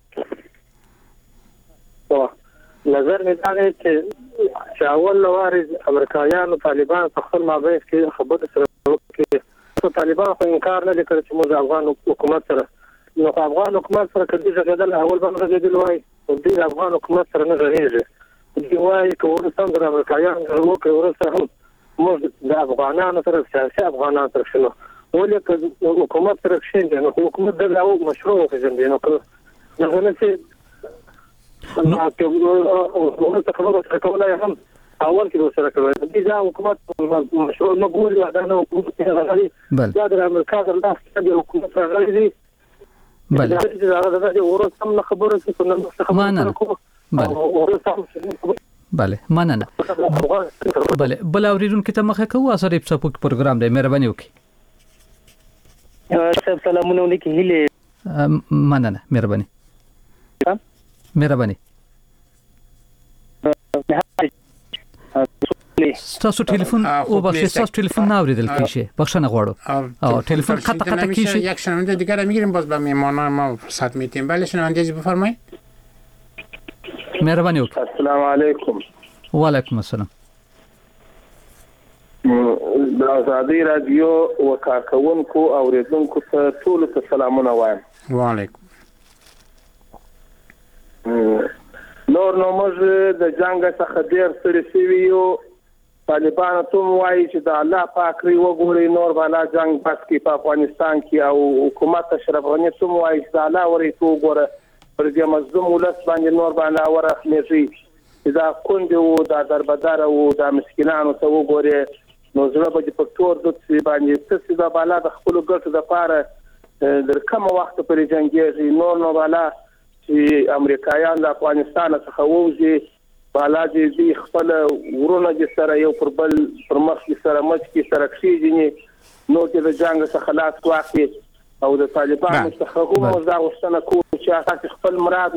او نظر مې دا دی چې چې اول لوارز امریکایانو طالبان په خپل مابین کې خبرې سره وکړي. طالبان خو انکار نه کړ چې موږ افغان حکومت سره نو افغان حکومت سره کدي ځګدل اول باندې ځګدل وای او د افغان حکومت سره نه غریږي. دی وای کوم څنګه د امریکایانو سره وکړي ورسره هم موږ د افغانانو سره سیاسي افغانان سره شنو ولې که حکومت سره شین نو حکومت د لاو مشروع وکړي نو که نه نه چې نو ته ته خبره سره کولای هم اول کې سره کوي دي دا حکومت مشروع نه ګوري دا نه حکومت راغلي دا د امریکا د لاس د حکومت راغلي.
بله
دا د ورته هم خبره چې نو خبره
بله بله مننه. بله بل اوریدونکو ته مخه کوو اسریب څپوک پروګرام دی، مهرباني وکړئ.
صاحب سلامونه ولیکي هله.
مننه مهرباني مهرباني. ستاسو ټلیفون او بخش ستاسو ټلیفون نه اوریدل کیږي، بخښنه غواړم. او ټلیفون قطع قطع کیږي.
یک شنونده دیگر میگیریم باز به میهمانان ما فرصت میدیم. بله شنونده بفرمایید.
مهرباني وکړئ.
السلام علیکم.
وعلیکم السلام.
د ازادي رادیو وکارکونکو اوریدونکو ته ټول ته سلامونه وایم.
وعلیکم.
نور نو موږ د جنگ څخه ډیر ستړي شوي یو. طالبان ته وایي چې د الله پاک لري وګوري نور بالا جنگ بس کې په افغانستان کې او حکومت اشرف غنی ته وایي چې د الله ورې تو وګوره پر دې مظلوم ولس باندې نور باندې ورخلېږي دا کونډه وو دا دربدار وو دا مسکینانو ته وګوري نو زړه به په تور د څه باندې څه دا بالا د خپل ګټو د پاره در کوم وخت پر جنگيږي نور نو بالا چې امریکایان د افغانستان څخه ووزي بالا دې خپل ورونه د سره یو پر بل پر مخ سره مچ کې سره کېږي نو چې د جنگ څخه خلاص واخلي او د طالبانو څخه هم دا وستنه کوي چې هغه خپل مراد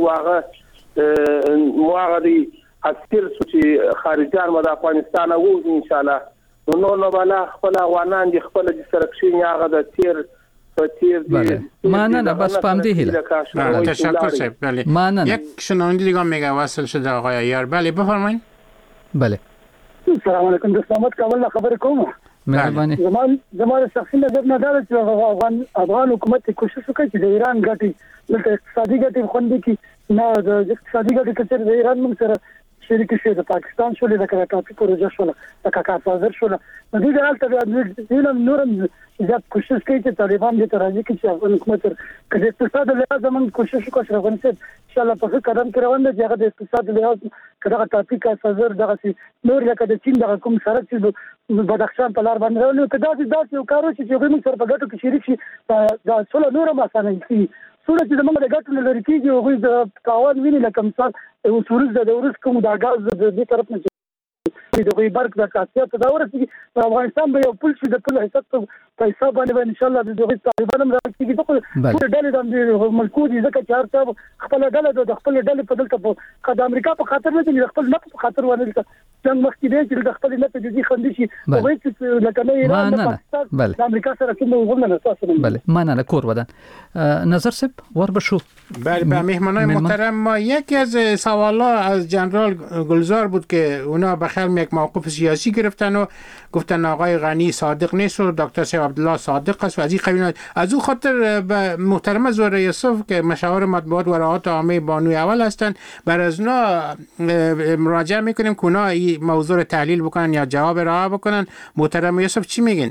واغه مواغدي اصل چې خارجان مد افغانستان وو ان شاء الله نو نو بالا خپل افغانان دي خپل د سرکشین هغه د تیر تیر
دي مننه بس پام دی هله.
تشکر صاحب. بله
مننه.
یک شنونده دیگه میگه وصل شده آقای یار. بله بفرمایید.
بله
السلام علیکم. د سلامت کول خبر کوم.
مهرباني.
زمان زموږ شخصي نظر نه دا چې افغان افغان حکومت کوشش وکړي چې د ایران ګټي د اقتصادي ګټي خوندې کې نه د اقتصادي ګټي چې د ایران موږ سره شریک شي د پاکستان شولې د کراچۍ پروژه شول د کاکاسازر شول د دې ډول ته د نورم زیات کوشش کوي چې طالبان دې ترازی کې چې افغان حکومت کله اقتصاد له زمون کوشش وکړي افغان څخه ان شاء الله په قدم کې روان دي هغه د اقتصاد له کله تاپی کاکاسازر دغه نور لکه د چین دغه کوم سره چې بدخشان په لار باندې راولي کدا چې دا یو کارو چې موږ سره په ګټو کې شریک شي دا ټول نور ما سره شي څومره چې موږ د ګټو لري کېږي او غوښ د تاوان ویني لکه مثال او سورز د ورس کوم د غاز د دې طرف نه چې د غیبرک د خاصیت دا ورسېږي په افغانستان به یو پل شي د پل حساب په حساب باندې ان شاء الله د دغه طالبان هم راځي چې ټول ډلې د ملکو دي ځکه چې هر څه خپل ډله د خپل ډلې په دلته په د امریکا په خاطر نه دي خپل نه په خاطر ونه دي څنګه مخکې دی چې د خپل نه په دې خندي شي او هیڅ لکه نه ایران د پاکستان د امریکا سره کوم وګړه اساسا
بله مننه کور ودان. نظر سب ور بشو.
بله به مهمانای محترم ما یکی از سوالات از جنرال گلزار بود که اونا به خیال یک موقف سیاسی گرفتن و گفتن آقای غنی صادق نیست و دکتر سید عبدالله صادق است و از این قبیل از او خاطر به محترم زهره یوسف که مشاور مطبوعات و رعایت عامه بانوی اول هستند بر از اونا مراجعه میکنیم که اونا این موضوع تحلیل بکنن یا جواب رها بکنن. محترم یوسف چی میگین؟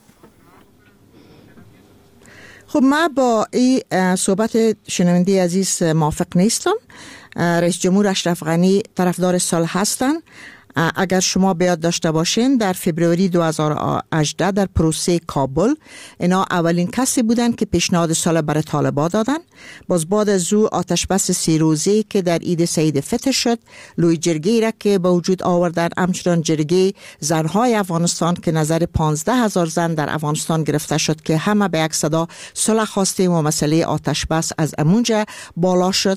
خب ما با این صحبت شنونده عزیز موافق نیستم. رئیس جمهور اشرف غنی طرفدار صلح هستند اگر شما بیاد داشته باشین در فبروری دو هزار و هجده در پروسه کابل اینا اولین کسی بودن که پیشنهاد سال برای طالبان دادن. باز بعد از او آتش بس سی روزه که در عید سعید فطر شد، لوی جرگه را که به وجود آوردن، همچنان جرگه زنهای افغانستان که نظر پانزده هزار زن در افغانستان گرفته شد که همه به یک صدا صلح خواستیم و مسئله آتش بس از امونجا بالا شد.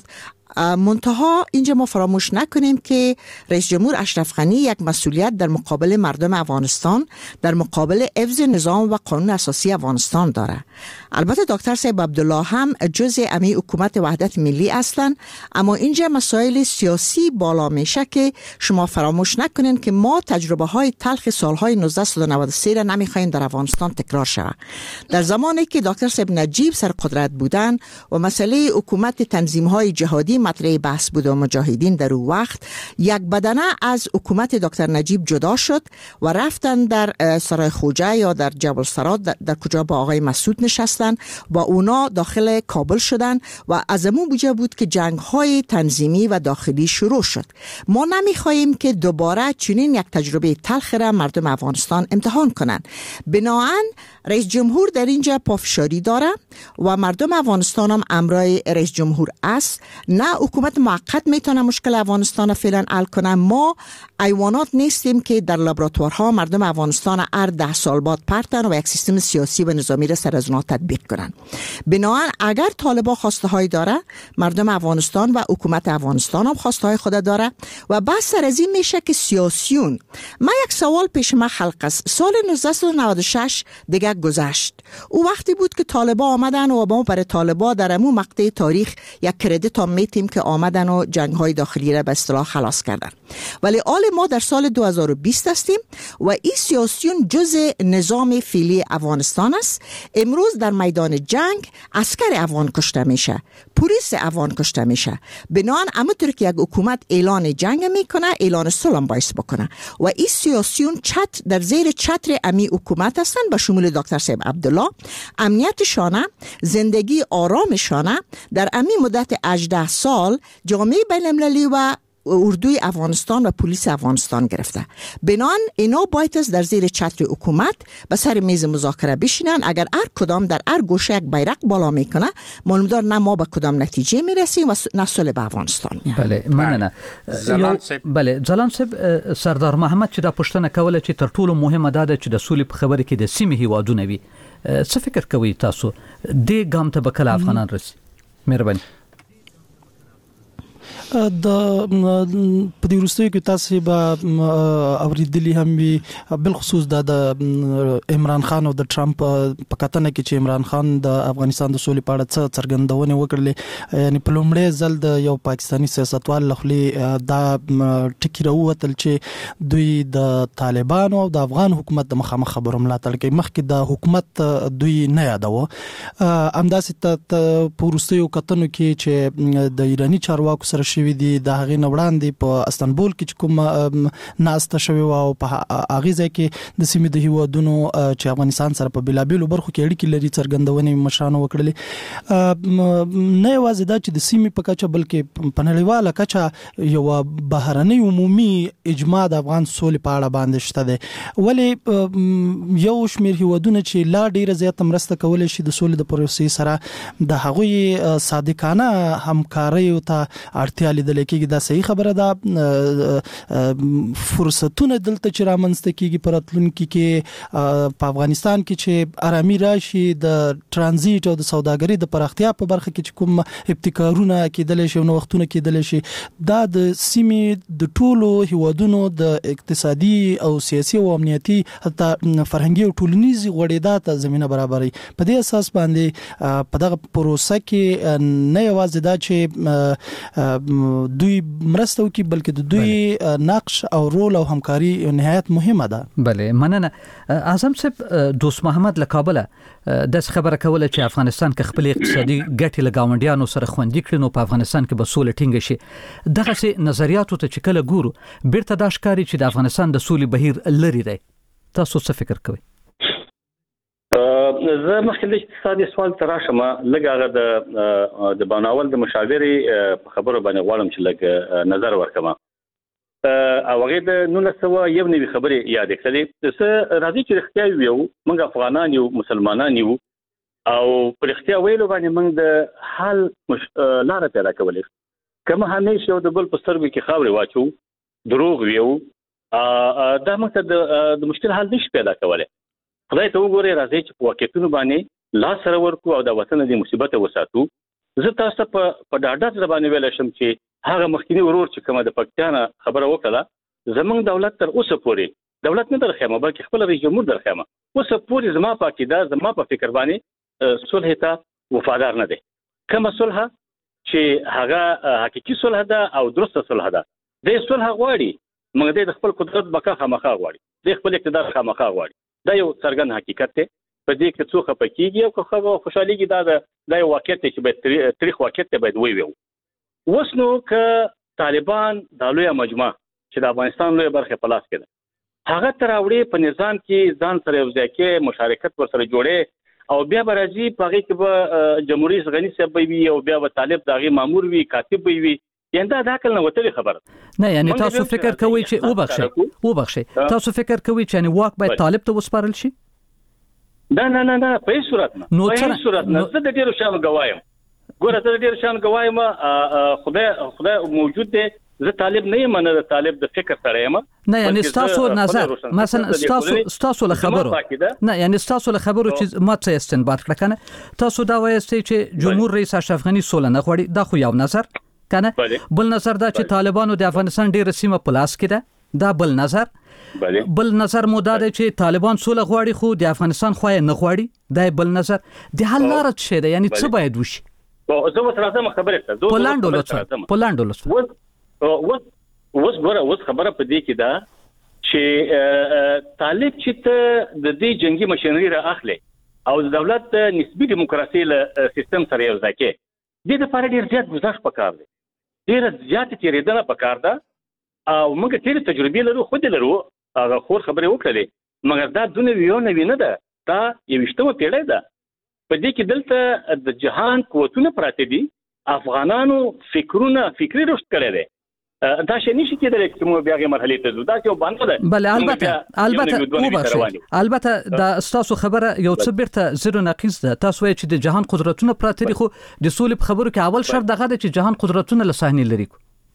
منتها اینجا ما فراموش نکنیم که رئیس جمهور اشرف غنی یک مسئولیت در مقابل مردم افغانستان، در مقابل حفظ نظام و قانون اساسی افغانستان داره. البته دکتر صاحب عبدالله هم جزء امی حکومت وحدت ملی هستند، اما اینجا مسائل سیاسی بالا میشه که شما فراموش نکنین که ما تجربه های تلخ سالهای نوزده نود و سه را نمیخوایم در افغانستان تکرار شود. در زمانی که دکتر صاحب نجیب سر قدرت بودن و مسئله حکومت تنظیم های جهادی مطرح بحث بود و مجاهدین در اون وقت یک بدنه از حکومت دکتر نجیب جدا شد و رفتن در سرای خوجه یا در جبل سرات در, در کجا با آقای مسعود نشستن و اونا داخل کابل شدن و از امون بوجه بود که جنگ های تنظیمی و داخلی شروع شد. ما نمیخواهیم که دوباره چنین یک تجربه تلخ را مردم افغانستان امتحان کنند. بنابراین رئیس جمهور در اینجا پافشاری داره و مردم افغانستان هم امرای رئیس جمهور است. نه حکومت موقت میتونه مشکل افغانستان فعلا حل کنه. ما ایوانات نیستیم که در لابراتوارها مردم افغانستان هر ده سال بعد پرتن و یک سیستم سیاسی و نظامی را سر از اونها تطبیق کنن. بنابراین اگر طالبان خواسته های داره، مردم افغانستان و حکومت افغانستان هم خواسته های خود داره و بس سر از این میشه که سیاسیون. من یک سوال پیش من خلق است. سال نوزده نود و شش دیگه گذشت. او وقتی بود که طالبان آمدن و ما برای طالبان در امو مقطع تاریخ یک کردیت هم میتیم که آمدن و جنگ های داخلی را به اصطلاح خلاص کردن. ولی حال ما در سال دو هزار و بیست هستیم و این سیاسیون جزء نظام فعلی افغانستان است. امروز در میدان جنگ عسکر افغان کشته میشه، پلیس افغان کشته میشه. بنابراین همونطور که یک حکومت اعلان جنگ میکنه، اعلان صلح باعث بکنه و این سیاسیون چت در زیر چتر امی حکومت هستن به شمول دکتر صاحب عبدالله. امنیتشانه، زندگی آرامشانه در امی مدت هجده سال جامعه بین‌المللی و اردوی افغانستان و پلیس افغانستان گرفته. بنان اینا باید از در زیر چتر حکومت به سر میز مذاکره بشینن. اگر هر کدام در هر گوشه یک بیرق بالا میکنه، معلوم دار نه ما به کدام نتیجه میرسیم و نه صلح به افغانستان.
بله مننه. بله ځلان صاحب، سردار محمد چې دا پوښتنه کوله چې تر ټولو مهمه ده چې د سولې په خبره کې د سیمې هیوادونه وي، څه فکر کوي تاسو دې ګام ته به کله افغانان رسي؟ مهرباني.
د په دې وروستیو کې تاسو به اوریدلی هم وي، بل خصوص د عمران خان او د ټرمپ په کتنه کې چې عمران خان د افغانستان د سولې په اړه څه څرګندونه وکړلې. یعنی په لومړي ځل د یو پاکستاني سیاستوال لخوا دا ټکی راووتل چې دوی د طالبانو او د افغان حکومت د مخامخ خبرو ملاتړ کوي. مخکې د حکومت دوی نه یادوه. همداسې په وروستیو کتنو کې چې د ایرانی چارواکو سره شوی دی، د هغې نوړاندې په استانبول کې چې کوم ناسته شوی او په هغه ځای کې د سیمې د هیوادونو چې افغانستان سره په بلابلو برخو کې اړیکې لري څرګندونې مشرانو وکړلې. نه یوازې دا چې د سیمې په کچه بلکې په نړیواله کچه یو بهرنۍ عمومي اجماع د افغان سولې په اړه باندې شته دی. ولې یو شمېر هیوادونه چې لا ډیره زیاته مرسته کولی شي د سولې د پروسې سره، د هغوی صادقانه همکارۍ ته اړتیا لیدل کېږي. دا صحیح خبره ده. فرصتونه دلته چې رامنځته کېږي په راتلونکي کې په افغانستان کې چې آرامي راشي، د ترانزیت او د سوداګرۍ د پراختیا په برخه کې چې کوم ابتکارونه کېدلی شي او نوښتونه کېدلی شي، دا د سیمې د ټولو هیوادونو د اقتصادي او سیاسي او امنیتي حتی فرهنګي او ټولنیزي غوړېدا ته زمینه برابروي. په دې اساس باندې په دغه پروسه کې نه یوازې دا چې دوی مرسته وکړي بلکې د دوی نقش او رول او همکاري نهایت مهمه ده.
بله مننه. اعظم صاحب، دوست محمد له کابل د خبره کوله چې افغانستان کې خپل اقتصادي ګټې له ګاونډیانو سره خوندي کړي، نو په افغانستان کې به سوله ټینګه شي. دغه سي نظریاتو ته چې کله ګورو بیرته دا ښکاري چې د افغانستان د سولې بهیر لري دی. تاسو څه فکر کوئ؟
زه مخکې د اقتصادي سوال ته راشم. لږ هغه د د بناول د مشاورې په خبرو باندې غواړم چې لږ نظر ورکړم. او هغه د نولس سوه یو نوي خبرې یاد کړلې څه راځي چې رښتیا ویو موږ افغانان یو مسلمانان یو او پر رښتیا ویلو باندې موږ د حل لار پیدا کولې کوم همیشه یو د بل په سترګو کې خاورې واچو دروغ ویو دا موږ ته د مشکل حل نشي پیدا کولای خدای ته وګورئ راځي چې په واقعیتونو باندې لاس سره ورکو او د وطن د مصیبت وساتو زه تاسو په په ډاډه ځل باندې ویل شم چې هغه مخکینی ورور چې کومه د پکتیانا خبره وکړه زمونږ دولت تر اوسه پورې دولت نه درخمه بلکې خپل رئیس جمهور درخمه اوسه پورې زما په عقیده زما په فکر باندې صلح ته وفادار نه دی کومه صلح چې هغه حقيقي صلح ده او درسته صلح ده د صلح غواړي موږ د خپل قدرت بقا خامخا غواړي د خپل اقتدار خامخا غواړي دا یو څرګند حقیقت دی په دې کې څوک پکېږي او خو خوشاليږي دا د یو واقعیت چې به تاریخ واقعیت ته باید ویو وسنو ک طالبان د لوی مجمع چې د افغانستان لوی برخه په لاس کې ده هغه تراوړي په نظام کې ځان سره یو ځای کې مشارکت ورسره جوړي او بیا برازي په هغه کې به جمهوریت غنی صاحب وي او بیا به طالب دغه مامور وي کاتب وي ینده دا کله نو وتلی خبره
نه یعنی تاسو فکر کوئ چې او بخښي او بخښي تاسو فکر کوئ چې یعنی واک باید طالب ته وسپارل شي
دا نه نه نه په هیڅ صورت نه په هیڅ صورت نه زه د ډیرو شانو گوایم ګوره زه د ډیرو شانو گوایم خدای خدای موجود دی زه طالب نه یم نه د طالب د فکر سره یم
نه یعنی تاسو نظر مثلا تاسو تاسو له خبرو نه یعنی تاسو له خبرو چې ما څه استنباط کړ کنه تاسو دا وایئ چې جمهور رئیس اشرف غنی سول نه غوړي دا خو یو نظر کنه بل نظر دا چې طالبانو د افغانستان ډیره سیمه پلاس کړه دا بل نظر بل نظر مو دا دی چې طالبان سول غواړي خو د افغانستان خو نه غواړي دا بل نظر د حل لار څه ده یعنی څه باید وشي
او زه وسره زما خبره ته
زه پولاندو لوڅ پولاندو لوڅ
وس وس ګوره وس خبره په دې کې دا چې طالب چې ته د دې جنگي مشنری را اخلي او د دولت نسبی دیموکراسي له سیستم سره یو ځای کې د دې لپاره ډیر زیات گزارش پکار دی ډیر زیات تیریدنه پکار ده او موږ تیر تجربه لرو خو دې لرو هغه خور خبره وکړلې مګر دا دونه ویو نه وینه ده دا یوشتمه پیړۍ ده په دې کې دلته د جهان قوتونه پراته دي افغانانو فکرونه فکری رشد کړی دی دا شي نشي کېدلی چې موږ بیا غي مرحله ته ځو دا یو باندې ده
بل البته البته البته دا تاسو خبره یو څه بیرته زیرو ناقص ده تاسو وایئ چې د جهان قدرتونه پراته دي خو د سولې خبرو کې اول شرط دغه ده چې جهان قدرتونه له صحنه لري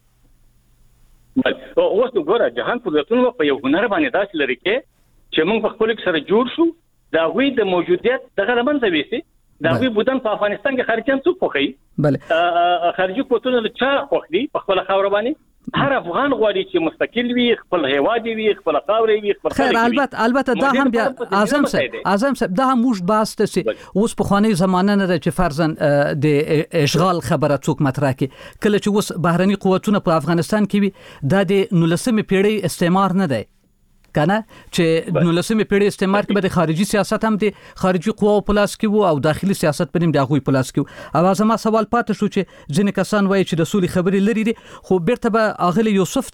او اوس وګوره جهان قدرتونو په یو هنر باندې داس لري کې چې موږ په خپل سره جوړ شو دا غوي د موجودیت دغه لمنځه وېسي دا غوي بودن په افغانستان کې خارجيان څوک خوخي
بله
خارجي قوتونه له چا خوخدي په خپل خاور باندې هر افغان غواړي چې مستقل وي خپل هیواد وي خپل خاور وي خپل
خیر البته البته دا هم بیا اعظم صاحب اعظم صاحب دا هم موږ باس ته چې اوس په خواني زمانه نه چې فرضاً د اشغال خبره څوک مطرح کړي کله چې اوس بهرني قوتونه په افغانستان کې وي دا د نولسمې پیړۍ استعمار نه دی کنه چې نولسمې پیړۍ استعمار کې به د خارجي سیاست هم د خارجي قواو په لاس کې وو او داخلي سیاست په نیم د غوي په لاس کې او زما سوال پاتې شو چې ځینې کسان وایي چې د سولې خبرې لري دي خو بیرته به اغلی یوسف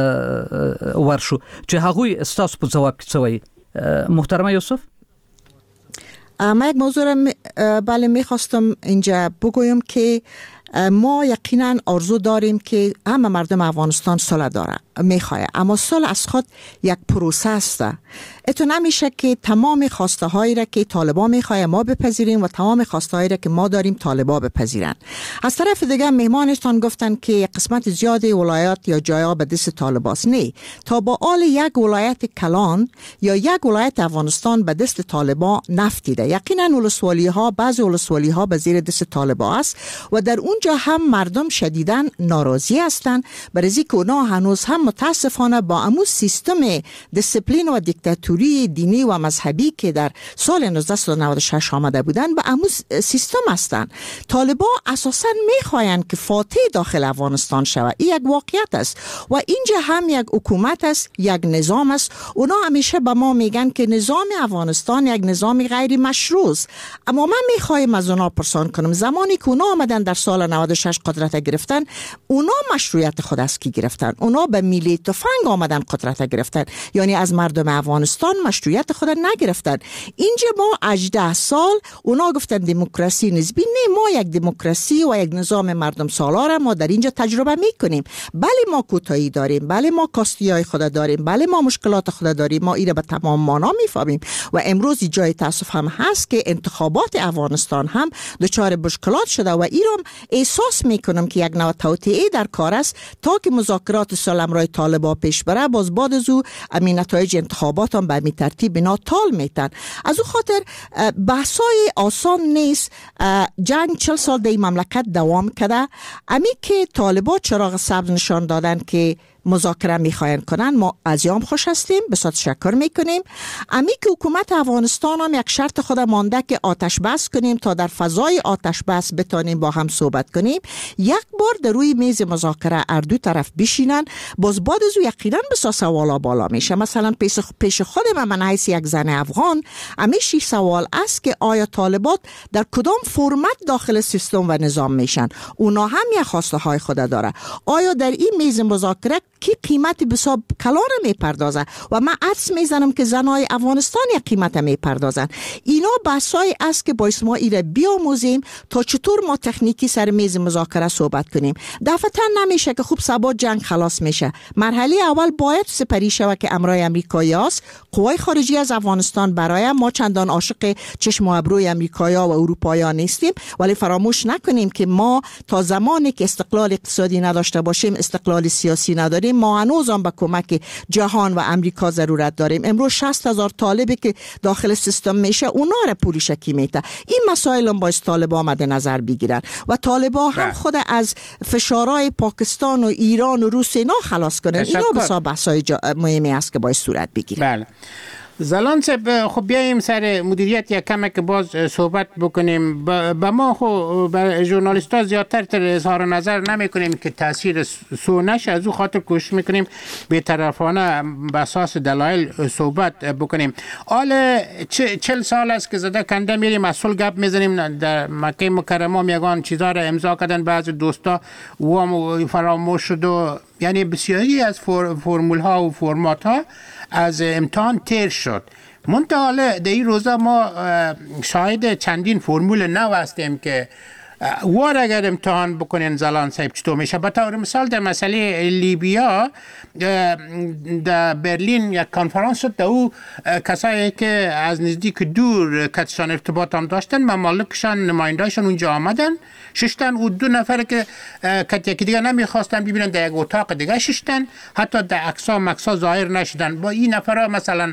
ته ورشو چې هغوی استاسو په جواب کې څه وایي محترم یوسف
ما یک موضوع را بله میخواستم اینجا بگویم که ما یقینا آرزو داریم که همه مردم افغانستان صلح داره میخواه اما صلح از خود یک پروسه است اتو نمیشه که تمام خواسته هایی را که طالبان میخواه ما بپذیریم و تمام خواسته هایی را که ما داریم طالبان بپذیرن از طرف دیگه مهمانشتان گفتن که قسمت زیادی ولایات یا جایا به دست طالباست نه تا با آل یک ولایت کلان یا یک ولایت افغانستان به دست طالبان نفتیده یقینا ولسوالی ها بعض ولسوالی ها به زیر دست طالبان است و در اونجا هم مردم شدیداً ناراضی هستند برای اینکه اونا هنوز هم متاسفانه با امو سیستم دیسپلین و دیکتاتوری دینی و مذهبی که در سال نوزده نود و شش آمده بودن با امو سیستم هستند طالبان اساساً میخواین که فاتح داخل افغانستان شود این یک واقعیت است و اینجا هم یک حکومت است یک نظام است اونا همیشه به ما میگن که نظام افغانستان یک نظام غیر مشروع است اما من میخوایم از اونا پرسان کنم زمانی که اونا آمدن در سال نود و شش قدرت گرفتن اونا مشروعیت خود از کی گرفتن اونا به میلی تفنگ آمدن قدرت گرفتن یعنی از مردم افغانستان افغانستان مشروعیت خود نگرفتن. اینجا ما هجده سال اونا گفتن دموکراسی نسبی، نه، ما یک دموکراسی و یک نظام مردم سالار ما در اینجا تجربه میکنیم. بله ما کوتاهی داریم، بله ما کاستیای خود داریم، بله ما مشکلات خود داریم، ما ایره به تمام معنا میفهمیم و امروز جای تاسف هم هست که انتخابات افغانستان هم دچار مشکلات شده و ایران احساس میکنم که یک نوع توطئه در کار است تا که مذاکرات سالمرای طالبان پیش بره. باز بعد از او امی نتایج انتخابات هم به می ترتیب بنا تال میتن. از او خاطر بحثای آسان نیست. جنگ چل سال در این مملکت دوام کرده. امی که طالبان چراغ سبز نشان دادن که مذاکره میخواین کنن، ما از یام خوش هستیم، بسیار تشکر میکنیم. امی که حکومت افغانستان هم یک شرط خود مانده که آتش بس کنیم تا در فضای آتش بس بتانیم با هم صحبت کنیم. یک بار در روی میز مذاکره هر دو طرف بشینن، باز بعد از او یقینا بسیار سوالا بالا میشه. مثلا پیش خودم من حیث یک زن افغان همیشه سوال است که آیا طالبات در کدام فرمت داخل سیستم و نظام میشن؟ اونا هم یک خواسته های خود داره. آیا در این میز مذاکره کی قیمت بسیار کلان میپردازه و من عدس میزنم که زنای افغانستان یک قیمت میپردازن. اینا بحثای است که باعث ما ایره بیاموزیم تا چطور ما تکنیکی سر میز مذاکره صحبت کنیم. دفعتا نمیشه که خوب سبا جنگ خلاص میشه. مرحله اول باید سپری شود که امرای امریکایی هست. قوای خارجی از افغانستان برای ما چندان عاشق چشم و ابروی امریکایا و اروپایا نیستیم، ولی فراموش نکنیم که ما تا زمانی که استقلال اقتصادی نداشته باشیم استقلال سیاسی نداریم. ما هنوز هم به کمک جهان و امریکا ضرورت داریم. امروز شصت هزار طالبی که داخل سیستم میشه اونا را پولی شکی میته. این مسائل هم باید طالبان مد نظر بگیرن و طالبان هم خود از فشارهای پاکستان و ایران و روسیه اینا خلاص کنن. اینا بسیار بحثای مهمی است که باید صورت بگیره.
بله. زلان صاحب، خب بیاییم سر مدیریت یک کمک باز صحبت بکنیم. با ما خب بر ژورنالیست‌ها زیادتر تر اظهار نظر نمی کنیم که تاثیر سو نشه. از او خاطر کوشش میکنیم بی‌طرفانه به اساس دلایل صحبت بکنیم. حالا چل سال است که زده کنده میریم اصل گپ میزنیم. در مکه مکرمه یگان چیزا را امضا کردن بعض دوستا و فراموش شد و یعنی بسیاری از فرمول ها و فرمات ها از امتحان تیر شد. منتها در این روزا ما شاهد چندین فرمول نو هستیم که وار اگر امتحان بکنین زلان صاحب چطور میشه. به طور مثال در مسئله لیبیا در برلین یک کنفرانس شد. در او کسایی که از نزدیک دور کتشان ارتباط هم داشتن ممالکشان نمایندهشان اونجا آمدن ششتن و دو نفر که کت یکی دیگه نمیخواستن ببینن در یک اتاق دیگه ششتن، حتی در اکسا مکسا ظاهر نشدن. با این نفرها مثلا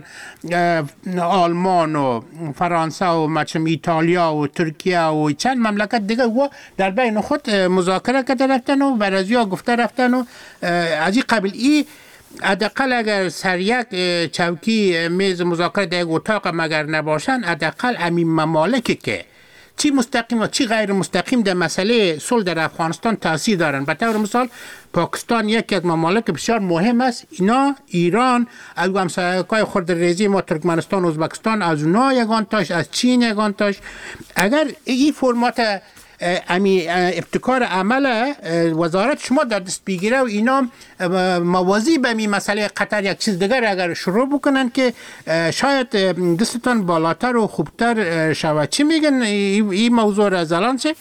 آلمان و فرانسه و مچم ایتالیا و ترکیه و چند مملکت دیگه و در بین خود مذاکره کرده رفتن و برازیا گفته رفتن و از این قبل ای حداقل اگر سر یک چوکی میز مذاکره در یک اتاق مگر نباشن، حداقل همین ممالکی که چی مستقیم و چی غیر مستقیم در مسئله صلح در افغانستان تاثیر دارن. به طور مثال پاکستان یکی از ممالک بسیار مهم است. اینا ایران از همسایه‌های خرد ریزی ما ترکمنستان و ازبکستان از اونها یگان تاش، از چین یگان تاش. اگر این فرمات امی ابتکار عمل وزارت شما در دست بگیره و اینا موازی به می مسئله قطر یک چیز دیگر اگر شروع بکنن که شاید دستتان بالاتر و خوبتر شود. چی میگن این موضوع را زلان چه؟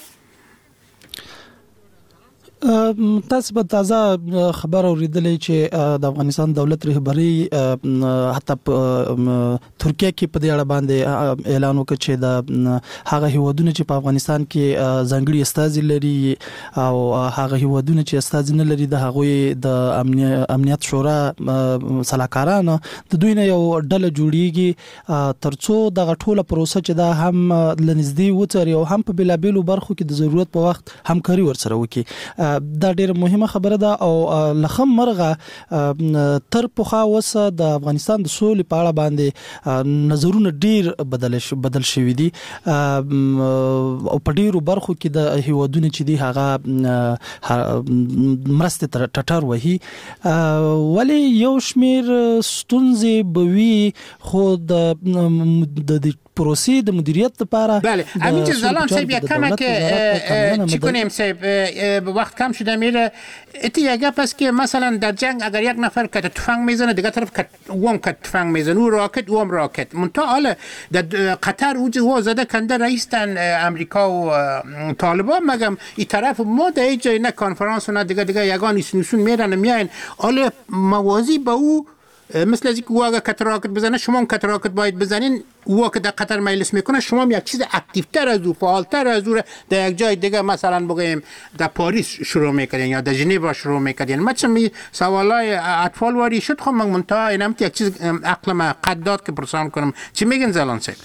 تاسو به تازه خبر اوریدلې چې د افغانستان دولت رهبری حتی ترکیه کې په دې اړه باندې اعلان وکړ چې د هغه هیوادونو چې په افغانستان کې ځانګړي استازي لري او هغه هیوادونو چې استازي نه لري د هغوی د امنیت شورا صلاحکارانو د دوی نه یو ډله جوړیږي ترڅو د غټوله پروسه چې دا هم لنږدې وڅري او هم په بلابلو برخو کې د ضرورت په وخت همکاري ورسره وکړي. دا ډیره مهمه خبره ده او لخم مرغه تر پخوا وسه د افغانستان د سولې په اړه باندې نظرونه ډیر بدل بدل شوي دي او په ډیرو برخو کې د هیوادونو چې دی هغه مرسته ټټر وهي ولی یو شمیر ستونزې بوي خو د پروسې د مدیریت لپاره
بله همین چې زلان صاحب یک کمه که چی کنیم صاحب وقت کم شده میره اتی یک پس که مثلا در جنگ اگر یک نفر که تفنگ میزنه دیگه طرف که وام که تفنگ میزنه او راکت وام راکت منتها حالا در قطر او زده کنده رئیستن امریکا و طالبان مگم این طرف ما در ای جای نه کانفرانس و نه دیگه دیگه یگان ایسنوسون میرن میاین حالا موازی با او مثل از اینکه او اگر کت راکت بزنه شما هم کت راکت باید بزنین او که در قطر مجلس میکنه شما هم یک چیز اکتیفتر از او فعالتر از او در یک جای دیگه مثلا بگیم در پاریس شروع میکنین یا در ژنو شروع میکنین مثلا می سوالای اطفال واری شد خب من منتها اینم یک چیز عقل ما قد داد که پرسان کنم چی میگن زلان صاحب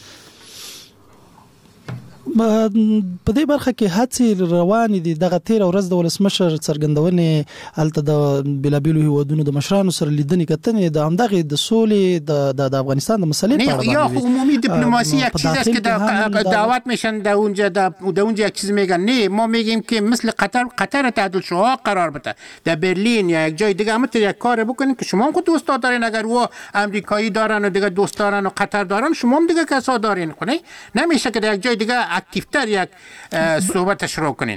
په دې برخه کې هڅې روانې دي دغه تیر ورځ د ولسمشر څرګندونې الته د بلابلو هیوادونو د مشرانو سره لیدنې کتنې د همدغه د سولې د د افغانستان د مسلې په اړه
یا عمومی دیپلماسی یک چیز است که دعوت میشن در اونجا در اونجا یک چیز میگن نه ما میگیم که مثل قطر قطر تعادل شوها قرار بده در برلین یا یک جای دیگه هم یک کار بکنین که شما هم خود دوست دارین اگر و امریکایی دارن و دیگه دوست دارن و قطر دارن شما هم دیگه کسا دارین کنه نمیشه که در یک جای دیگه اکتیفتر یک صحبت شروع کنین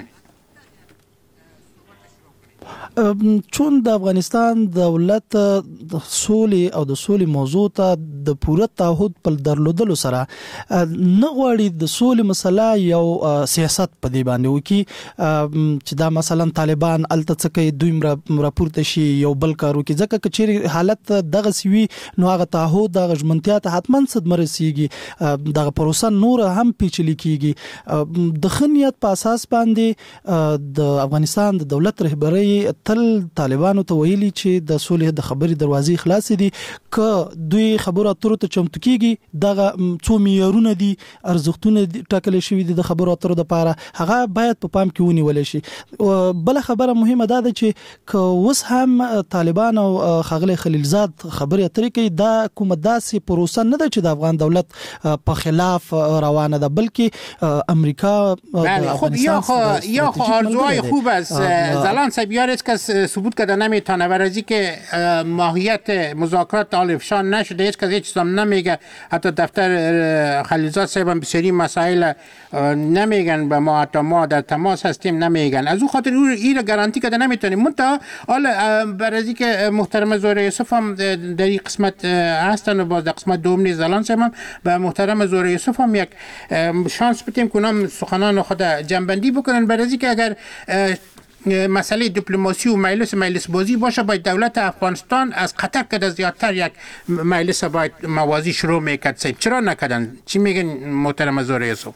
چون د افغانستان دولت د سولې او د سولې موضوع ته د پوره تعهد په درلودلو سره نه غواړي د سولې مسله یو سیاست په دی باندې وکي چې دا مثلا طالبان الته څخه دوی راپورته شي یو بل کارو کې ځکه چې حالت دغه سوي نو هغه تعهد د غژمنتیا ته حتما صدمه رسیږي دغه پروسه نور هم پیچلې کیږي د خنیت په اساس باندې د افغانستان د دولت رهبری تل طالبانو ته ویلي چې د سولې د خبري دروازې خلاص دي ک دوی خبرو اترو ته چمتو کیږي دغه څو معیارونه دي ارزښتونه ټاکل شوی دي د خبرو اترو لپاره هغه باید په پام کې ونیول شي بل خبره مهمه ده چې ک اوس هم طالبان او خغلی خلیلزاد خبري اترې کوي دا کومه داسې پروسه نه ده چې د افغان دولت په خلاف روانه ده بلکې امریکا
خب یا خو یا خو ارزوهای خوب است زلان صاحب یارش که ثبوت کرده نمیتونه ورزی که ماهیت مذاکرات آلفشان نشده هیچ کس هیچ چیز هم نمیگه حتی دفتر خلیلزاد صاحب هم بسیاری مسائل نمیگن به ما حتی ما در تماس هستیم نمیگن از او خاطر این گارانتی کرده نمیتونیم منتها حالا برازی که محترم زهره یوسف هم در این قسمت هستن و باز در قسمت دوم نیز زلان صاحب هم به محترم زهره یوسف هم یک شانس بدیم که اونم سخنان خود جنبندی بکنن برازی که اگر مسئله دیپلماسی و مجلس مجلس بازی باشه باید دولت افغانستان از قطر که زیادتر یک مجلس باید موازی شروع میکرد صاحب چرا نکردن چی میگن محترم زهره یوسف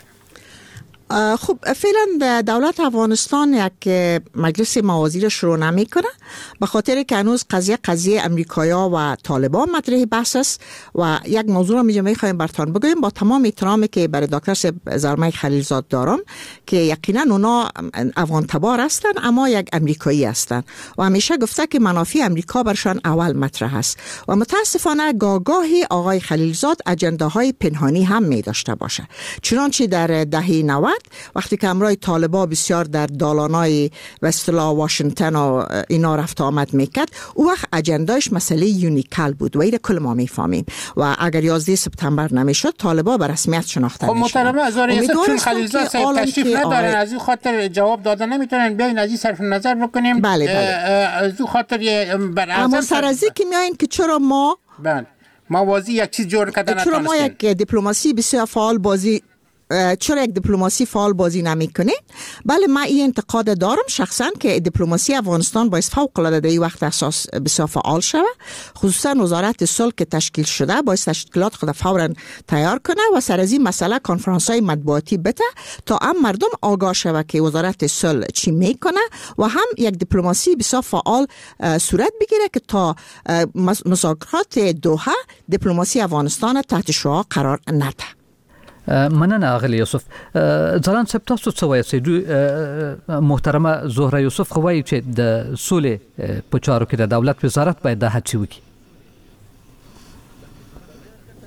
خب فعلا دولت افغانستان یک مجلس موازی را شروع نمیکنه به خاطر که هنوز قضیه قضیه امریکایا و طالبان مطرح بحث است و یک موضوع را میجا میخوایم براتون بگویم با تمام احترامی که برای دکتر زلمه خلیلزاد دارم که یقینا اونا افغان تبار هستن اما یک امریکایی هستن و همیشه گفته که منافع امریکا برشان اول مطرح است و متاسفانه گاگاهی آقای خلیلزاد اجنداهای پنهانی هم می داشته باشه چنانچه در دهه نود وقتی که امرای طالبا بسیار در دالانای و اصطلاح واشنگتن و اینا رفت آمد میکرد او وقت اجنداش مسئله یونیکال بود و ایره کل ما میفهمیم و اگر یازده سپتامبر نمیشد طالبا به رسمیت شناخته میشد.
خب محترم زهره یوسف چون خلیلزاد صاحب تشریف ندارن از این خاطر جواب دادن نمیتونن بیاین از این صرف نظر بکنیم.
بله بله.
از این خاطر
اما سرازی که میاین که چرا ما
بله موازی یک چیز جور کردن
چرا ما یک دیپلماسی بسیار فعال بازی چرا یک دیپلماسی فعال بازی نمیکنه؟ بله من این انتقاد دارم شخصا که دیپلماسی افغانستان باید فوق العاده در این وقت اساس بسیار فعال شود خصوصا وزارت صلح که تشکیل شده باید تشکیلات خود فورا تیار کنه و سر از این مسئله کنفرانس های مطبوعاتی بده تا هم مردم آگاه شود که وزارت صلح چی میکنه و هم یک دیپلماسی بسیار فعال صورت بگیره که تا مذاکرات دوحه دیپلماسی افغانستان تحت شعاع قرار نده.
مننه اغلی یوسف ځلان صاحب تاسو څه وایي محترمه زهره یوسف خو وایي چې د سولې په چارو کې د دولت وزارت باید د هڅې وکړي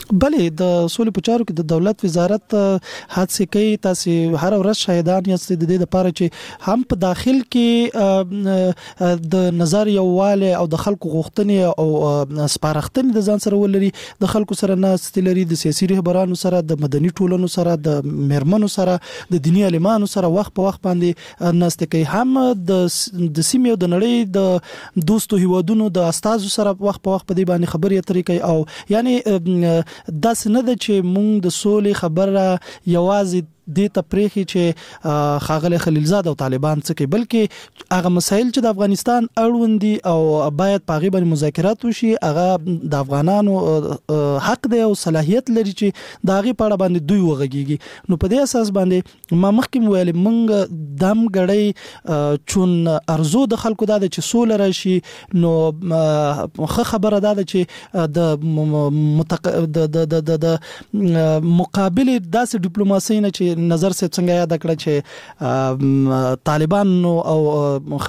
بلې د سولې په چارو کې د دولت وزارت هڅه کوي تاسو هر ورځ شاهدان یاست د دې لپاره چې هم په داخل کې د نظر یوواله او د خلکو غوښتنې او سپارښتنې د ځان سره ولري د خلکو سره ناست لري د سیاسي رهبرانو سره د مدني ټولنو سره د مرمنو سره د دینی عالمانو سره وخت په وخت باندې ناست کوي هم د د سیمې او د نړۍ د دوستو هیوادونو د استازو سره وخت په وخت په دې باندې خبرې اترې کوي او یعنی دا څنګه د چې مونږ د سولې خبره یوازې د تپریخي چې خاغله خلیلزاد او طالبان څخه بلکې هغه مسایل چې د افغانستان اړوند دي او باید په غیبه مذاکرات وشي هغه د افغانانو حق دی او صلاحیت لري چې د هغه په اړه باندې دوی وغږیږي نو په دې اساس باندې ما مخکې ویل مونږ دم غړی چون ارزو د خلکو د چې سول راشي نو خه خبره ده چې د متق... د د د مقابل داسې ډیپلوماسي نه چې نظر سے څنګه یاد کړ چې طالبان او